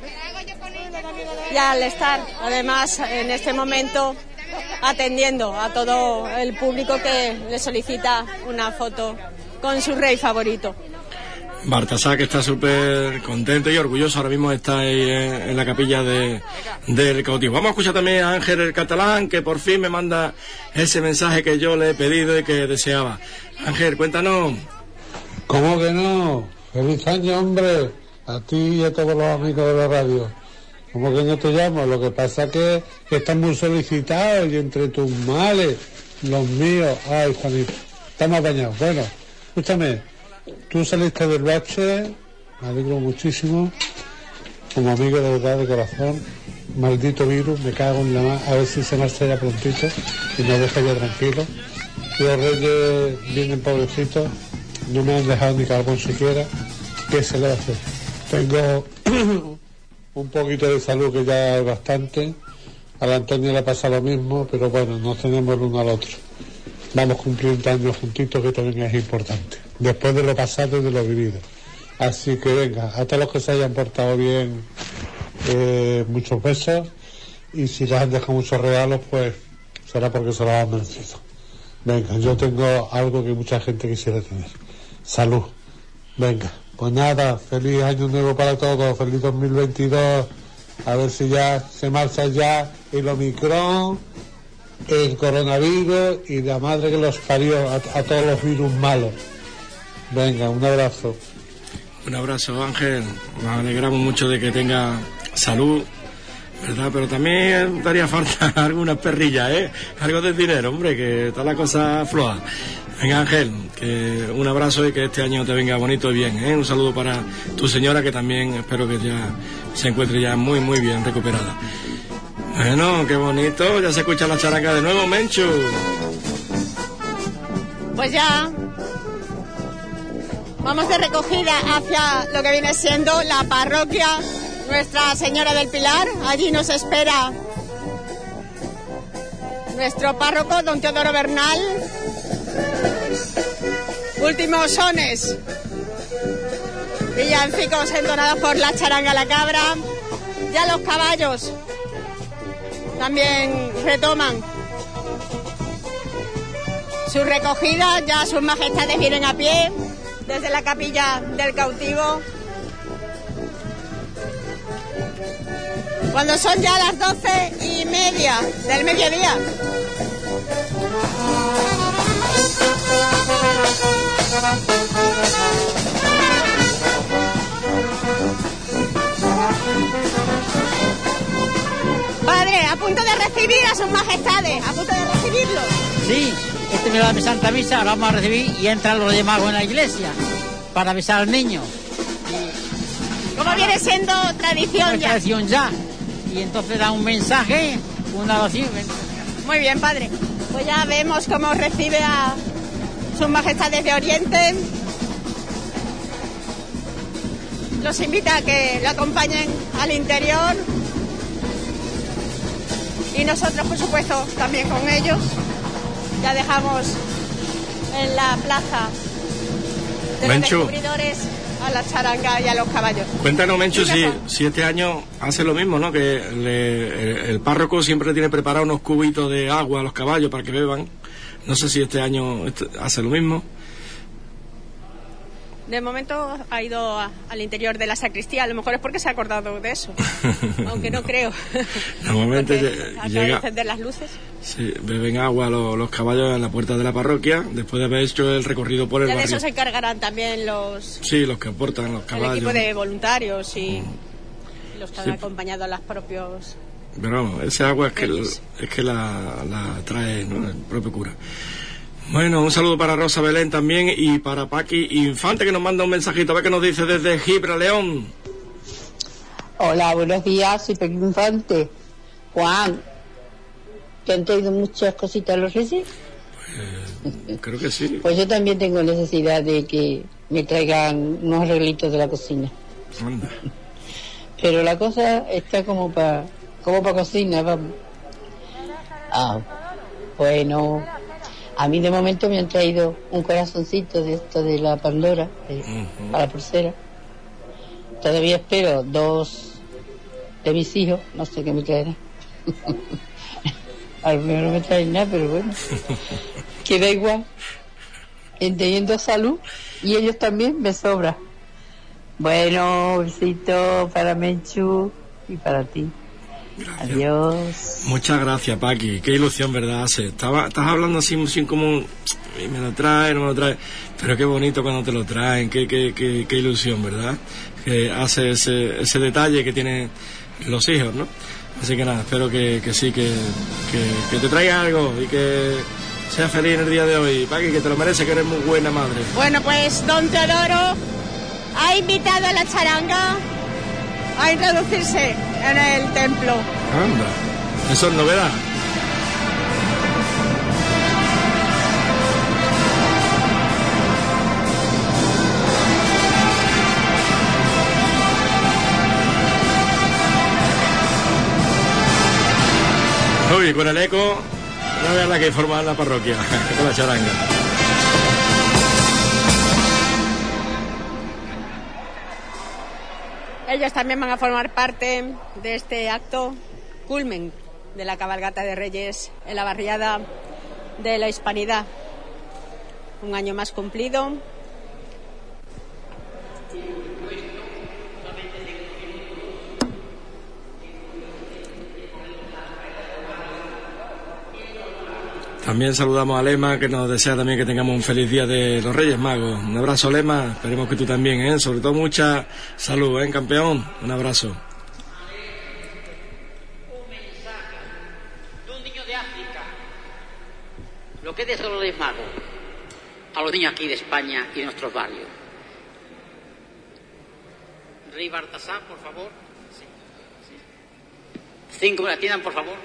Y al estar, además, en este momento atendiendo a todo el público que le solicita una foto con su rey favorito. Baltasar, que está súper contento y orgulloso, ahora mismo está ahí en, en la capilla de, del cautivo. Vamos a escuchar también a Ángel el Catalán, que por fin me manda ese mensaje que yo le he pedido y que deseaba. Ángel, cuéntanos. ¿Cómo que no? Feliz año, hombre, a ti y a todos los amigos de la radio. ¿Cómo que no te llamo? Lo que pasa es que, que están muy solicitados y entre tus males, los míos, ay, Juanito, estamos bañados. Bueno, escúchame, tú saliste del bache, me alegro muchísimo, como amigo de verdad, de corazón. Maldito virus, me cago en la mano, a ver si se marcha ya prontito y nos deja ya tranquilo. Los reyes vienen pobrecitos, no me han dejado ni carbón siquiera. ¿Qué se le va a hacer? Tengo un poquito de salud, que ya es bastante. A la Antonia le pasa lo mismo, pero bueno, nos tenemos el uno al otro. Vamos cumpliendo años juntitos, que también es importante, después de lo pasado y de lo vivido. Así que venga, a todos los que se hayan portado bien, eh, muchos besos, y si les han dejado muchos regalos, pues será porque se los han merecido. Venga, yo tengo algo que mucha gente quisiera tener: salud. Venga, pues nada, feliz año nuevo para todos, feliz dos mil veintidós, a ver si ya se marcha ya el Omicron, el coronavirus y la madre que los parió, a, a todos los virus malos. Venga, un abrazo. Un abrazo, Ángel, nos alegramos mucho de que tenga salud, ¿verdad? Pero también daría falta algunas perrillas, ¿eh? Algo de dinero, hombre, que está la cosa floja. Venga, Ángel, que un abrazo y que este año te venga bonito y bien, ¿eh? Un saludo para tu señora, que también espero que ya se encuentre ya muy, muy bien recuperada. Bueno, qué bonito, ya se escucha la charanga de nuevo, Menchu. Pues ya vamos de recogida hacia lo que viene siendo la parroquia Nuestra Señora del Pilar. Allí nos espera nuestro párroco, don Teodoro Bernal. Últimos sones, villancicos entonados por la charanga La Cabra. Ya los caballos también retoman su recogida, ya sus majestades vienen a pie desde la capilla del cautivo. Cuando son ya las doce y media del mediodía. Padre, a punto de recibir a sus majestades, a punto de recibirlos. Sí, este me va a mi Santa Misa, ahora vamos a recibir y entran los Reyes Magos en la iglesia para avisar al niño. Como viene siendo tradición ya. Tradición ya. Y entonces da un mensaje, una oración. Muy bien, padre. Pues ya vemos cómo recibe a sus majestades de Oriente. Los invita a que lo acompañen al interior. Y nosotros, por supuesto, también con ellos. Ya dejamos en la plaza de Menchu. los descubridores a la charanga y a los caballos. Cuéntanos, Menchu, Sí, si, Rafa. si este año hace lo mismo, ¿no? Que le- el, el párroco siempre tiene preparado unos cubitos de agua a los caballos para que beban. No sé si este año este- hace lo mismo. De momento ha ido a- al interior de la sacristía, a lo mejor es porque se ha acordado de eso, aunque no creo. Normalmente lle- Acaba de llega, encender las luces. sí, beben agua los, los caballos en la puerta de la parroquia después de haber hecho el recorrido por el Ya de barrio. eso se encargarán también los Sí, los que aportan los el caballos. equipo de voluntarios y los que Sí. han acompañado a los propios. Pero vamos, ese agua es que, Reyes. es que la, la trae, ¿no?, el propio cura. Bueno, un saludo para Rosa Belén también y para Paqui Infante, que nos manda un mensajito. A ver qué nos dice desde Gibraleón. Hola, buenos días, soy Paqui Infante. Juan, ¿te han traído muchas cositas los Reyes? Creo que sí. Pues yo también tengo necesidad de que me traigan unos arreglitos de la cocina. Anda. Pero la cosa está como para como para cocina, vamos. Ah, bueno, a mí de momento me han traído un corazoncito de esto de la Pandora, de- para la pulsera. Todavía espero dos de mis hijos, no sé qué me traerán. A lo mejor no me traen nada, pero bueno, que da igual. En teniendo salud y ellos también me sobra. Bueno, besito para Menchu y para ti. Adiós. Muchas gracias, Paqui. Qué ilusión, ¿verdad? Se estaba, estás hablando así, sin común. Y me lo trae, no me lo trae. Pero qué bonito cuando te lo traen. Qué, qué, qué, qué ilusión, ¿verdad? Que hace ese, ese detalle que tienen los hijos, ¿no? Así que nada, espero que, que sí, que, que, que te traiga algo y que seas feliz en el día de hoy. Paqui, que te lo mereces, que eres muy buena madre. Bueno, pues don Teodoro ha invitado a la charanga a introducirse en el templo. Anda, eso es novedad. Uy, con el eco, no veas la que forma la parroquia, con la charanga. Ellos también van a formar parte de este acto culmen de la cabalgata de Reyes en la barriada de la Hispanidad. Un año más cumplido. También saludamos a Lema, que nos desea también que tengamos un feliz día de los Reyes Magos. Un abrazo, Lema, esperemos que tú también, ¿eh? Sobre todo mucha salud, ¿eh, campeón? Un abrazo. Lo que es de los Reyes Magos a los niños aquí de España y de nuestros barrios. Rey Baltasar, por favor. Sí, sí. Cinco me la tiendan, por favor.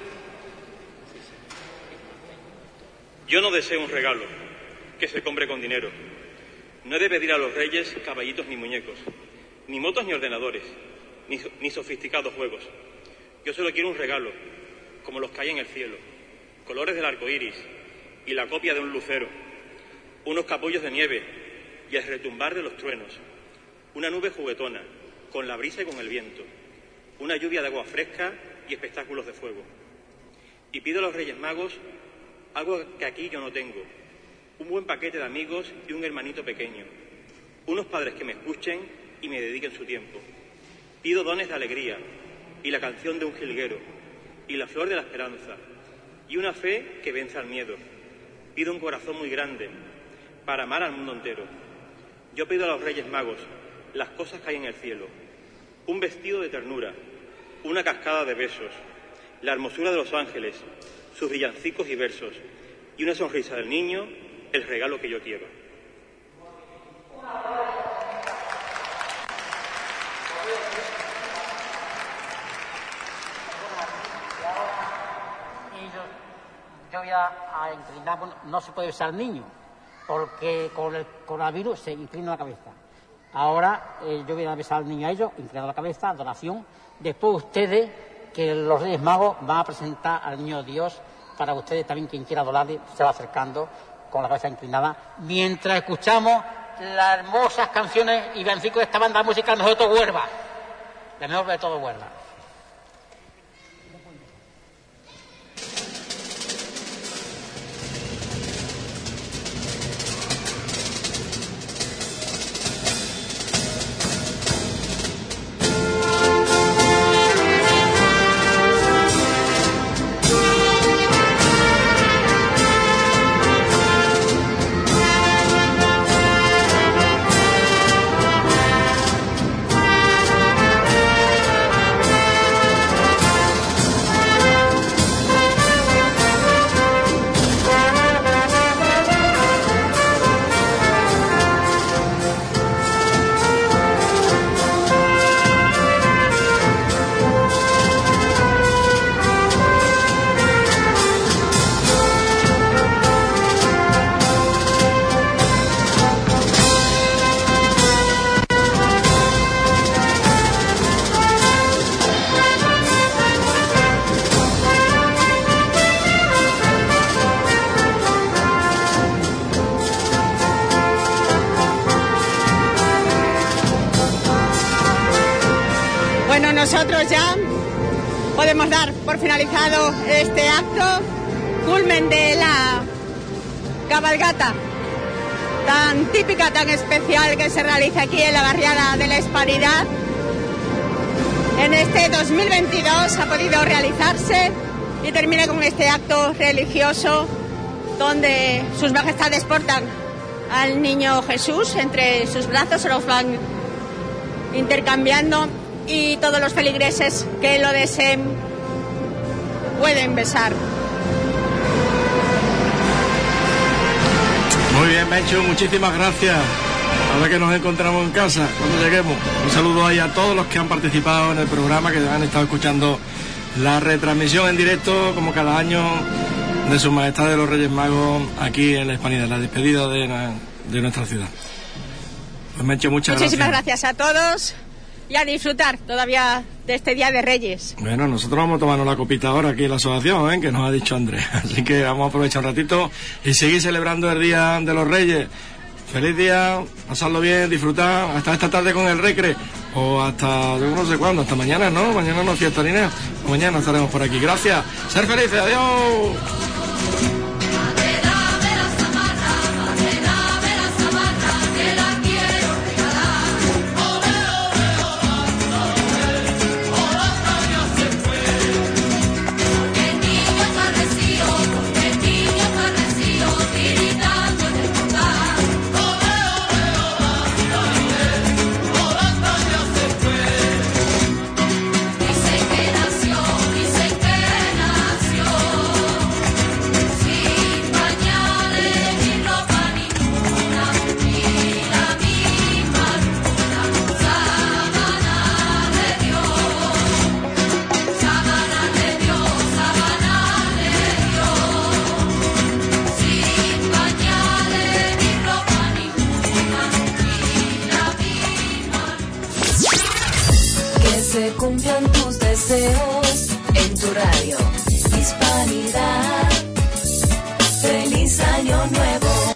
Yo no deseo un regalo que se compre con dinero. No he de pedir a los reyes caballitos ni muñecos, ni motos ni ordenadores, ni, ni sofisticados juegos. Yo solo quiero un regalo, como los que hay en el cielo, colores del arco iris y la copia de un lucero, unos capullos de nieve y el retumbar de los truenos, una nube juguetona, con la brisa y con el viento, una lluvia de agua fresca y espectáculos de fuego. Y pido a los Reyes Magos algo que aquí yo no tengo, un buen paquete de amigos y un hermanito pequeño, unos padres que me escuchen y me dediquen su tiempo. Pido dones de alegría y la canción de un jilguero y la flor de la esperanza y una fe que venza al miedo. Pido un corazón muy grande para amar al mundo entero. Yo pido a los Reyes Magos las cosas que hay en el cielo, un vestido de ternura, una cascada de besos, la hermosura de los ángeles, sus villancicos y versos, y una sonrisa del niño, el regalo que yo quiero. Y yo, yo voy a, a inclinar, bueno, no se puede besar al niño, porque con el coronavirus se inclina la cabeza. Ahora eh, yo voy a besar al niño a ellos, inclinando la cabeza, adoración. Después ustedes que los Reyes Magos van a presentar al Niño Dios para ustedes también, quien quiera adorarle, se va acercando con la cabeza inclinada, mientras escuchamos las hermosas canciones y villancicos de esta banda musical mejor de todo Huelva, la mejor de todo Huelva. Nosotros ya podemos dar por finalizado este acto, culmen de la cabalgata tan típica, tan especial que se realiza aquí en la barriada de la Hispanidad. En este dos mil veintidós ha podido realizarse y termina con este acto religioso donde sus majestades portan al niño Jesús entre sus brazos, se los van intercambiando y todos los feligreses que lo deseen pueden besar. Muy bien, Menchu, muchísimas gracias. A ver que nos encontramos en casa cuando lleguemos. Un saludo ahí a todos los que han participado en el programa, que han estado escuchando la retransmisión en directo, como cada año, de Su Majestad de los Reyes Magos aquí en la Hispanidad, la despedida de, de nuestra ciudad. Pues Menchu, muchas Muchísimas gracias. gracias a todos y a disfrutar todavía de este Día de Reyes. Bueno, nosotros vamos a tomarnos la copita ahora aquí en la asociación, ¿eh? Que nos ha dicho Andrés. Así que vamos a aprovechar un ratito y seguir celebrando el Día de los Reyes. Feliz día, pasarlo bien, disfrutar hasta esta tarde con el recre o hasta yo no sé cuándo, hasta mañana, ¿no? Mañana no fiesta ni nada. Mañana estaremos por aquí. Gracias. Ser felices. Adiós. Se cumplan tus deseos en tu radio. Hispanidad.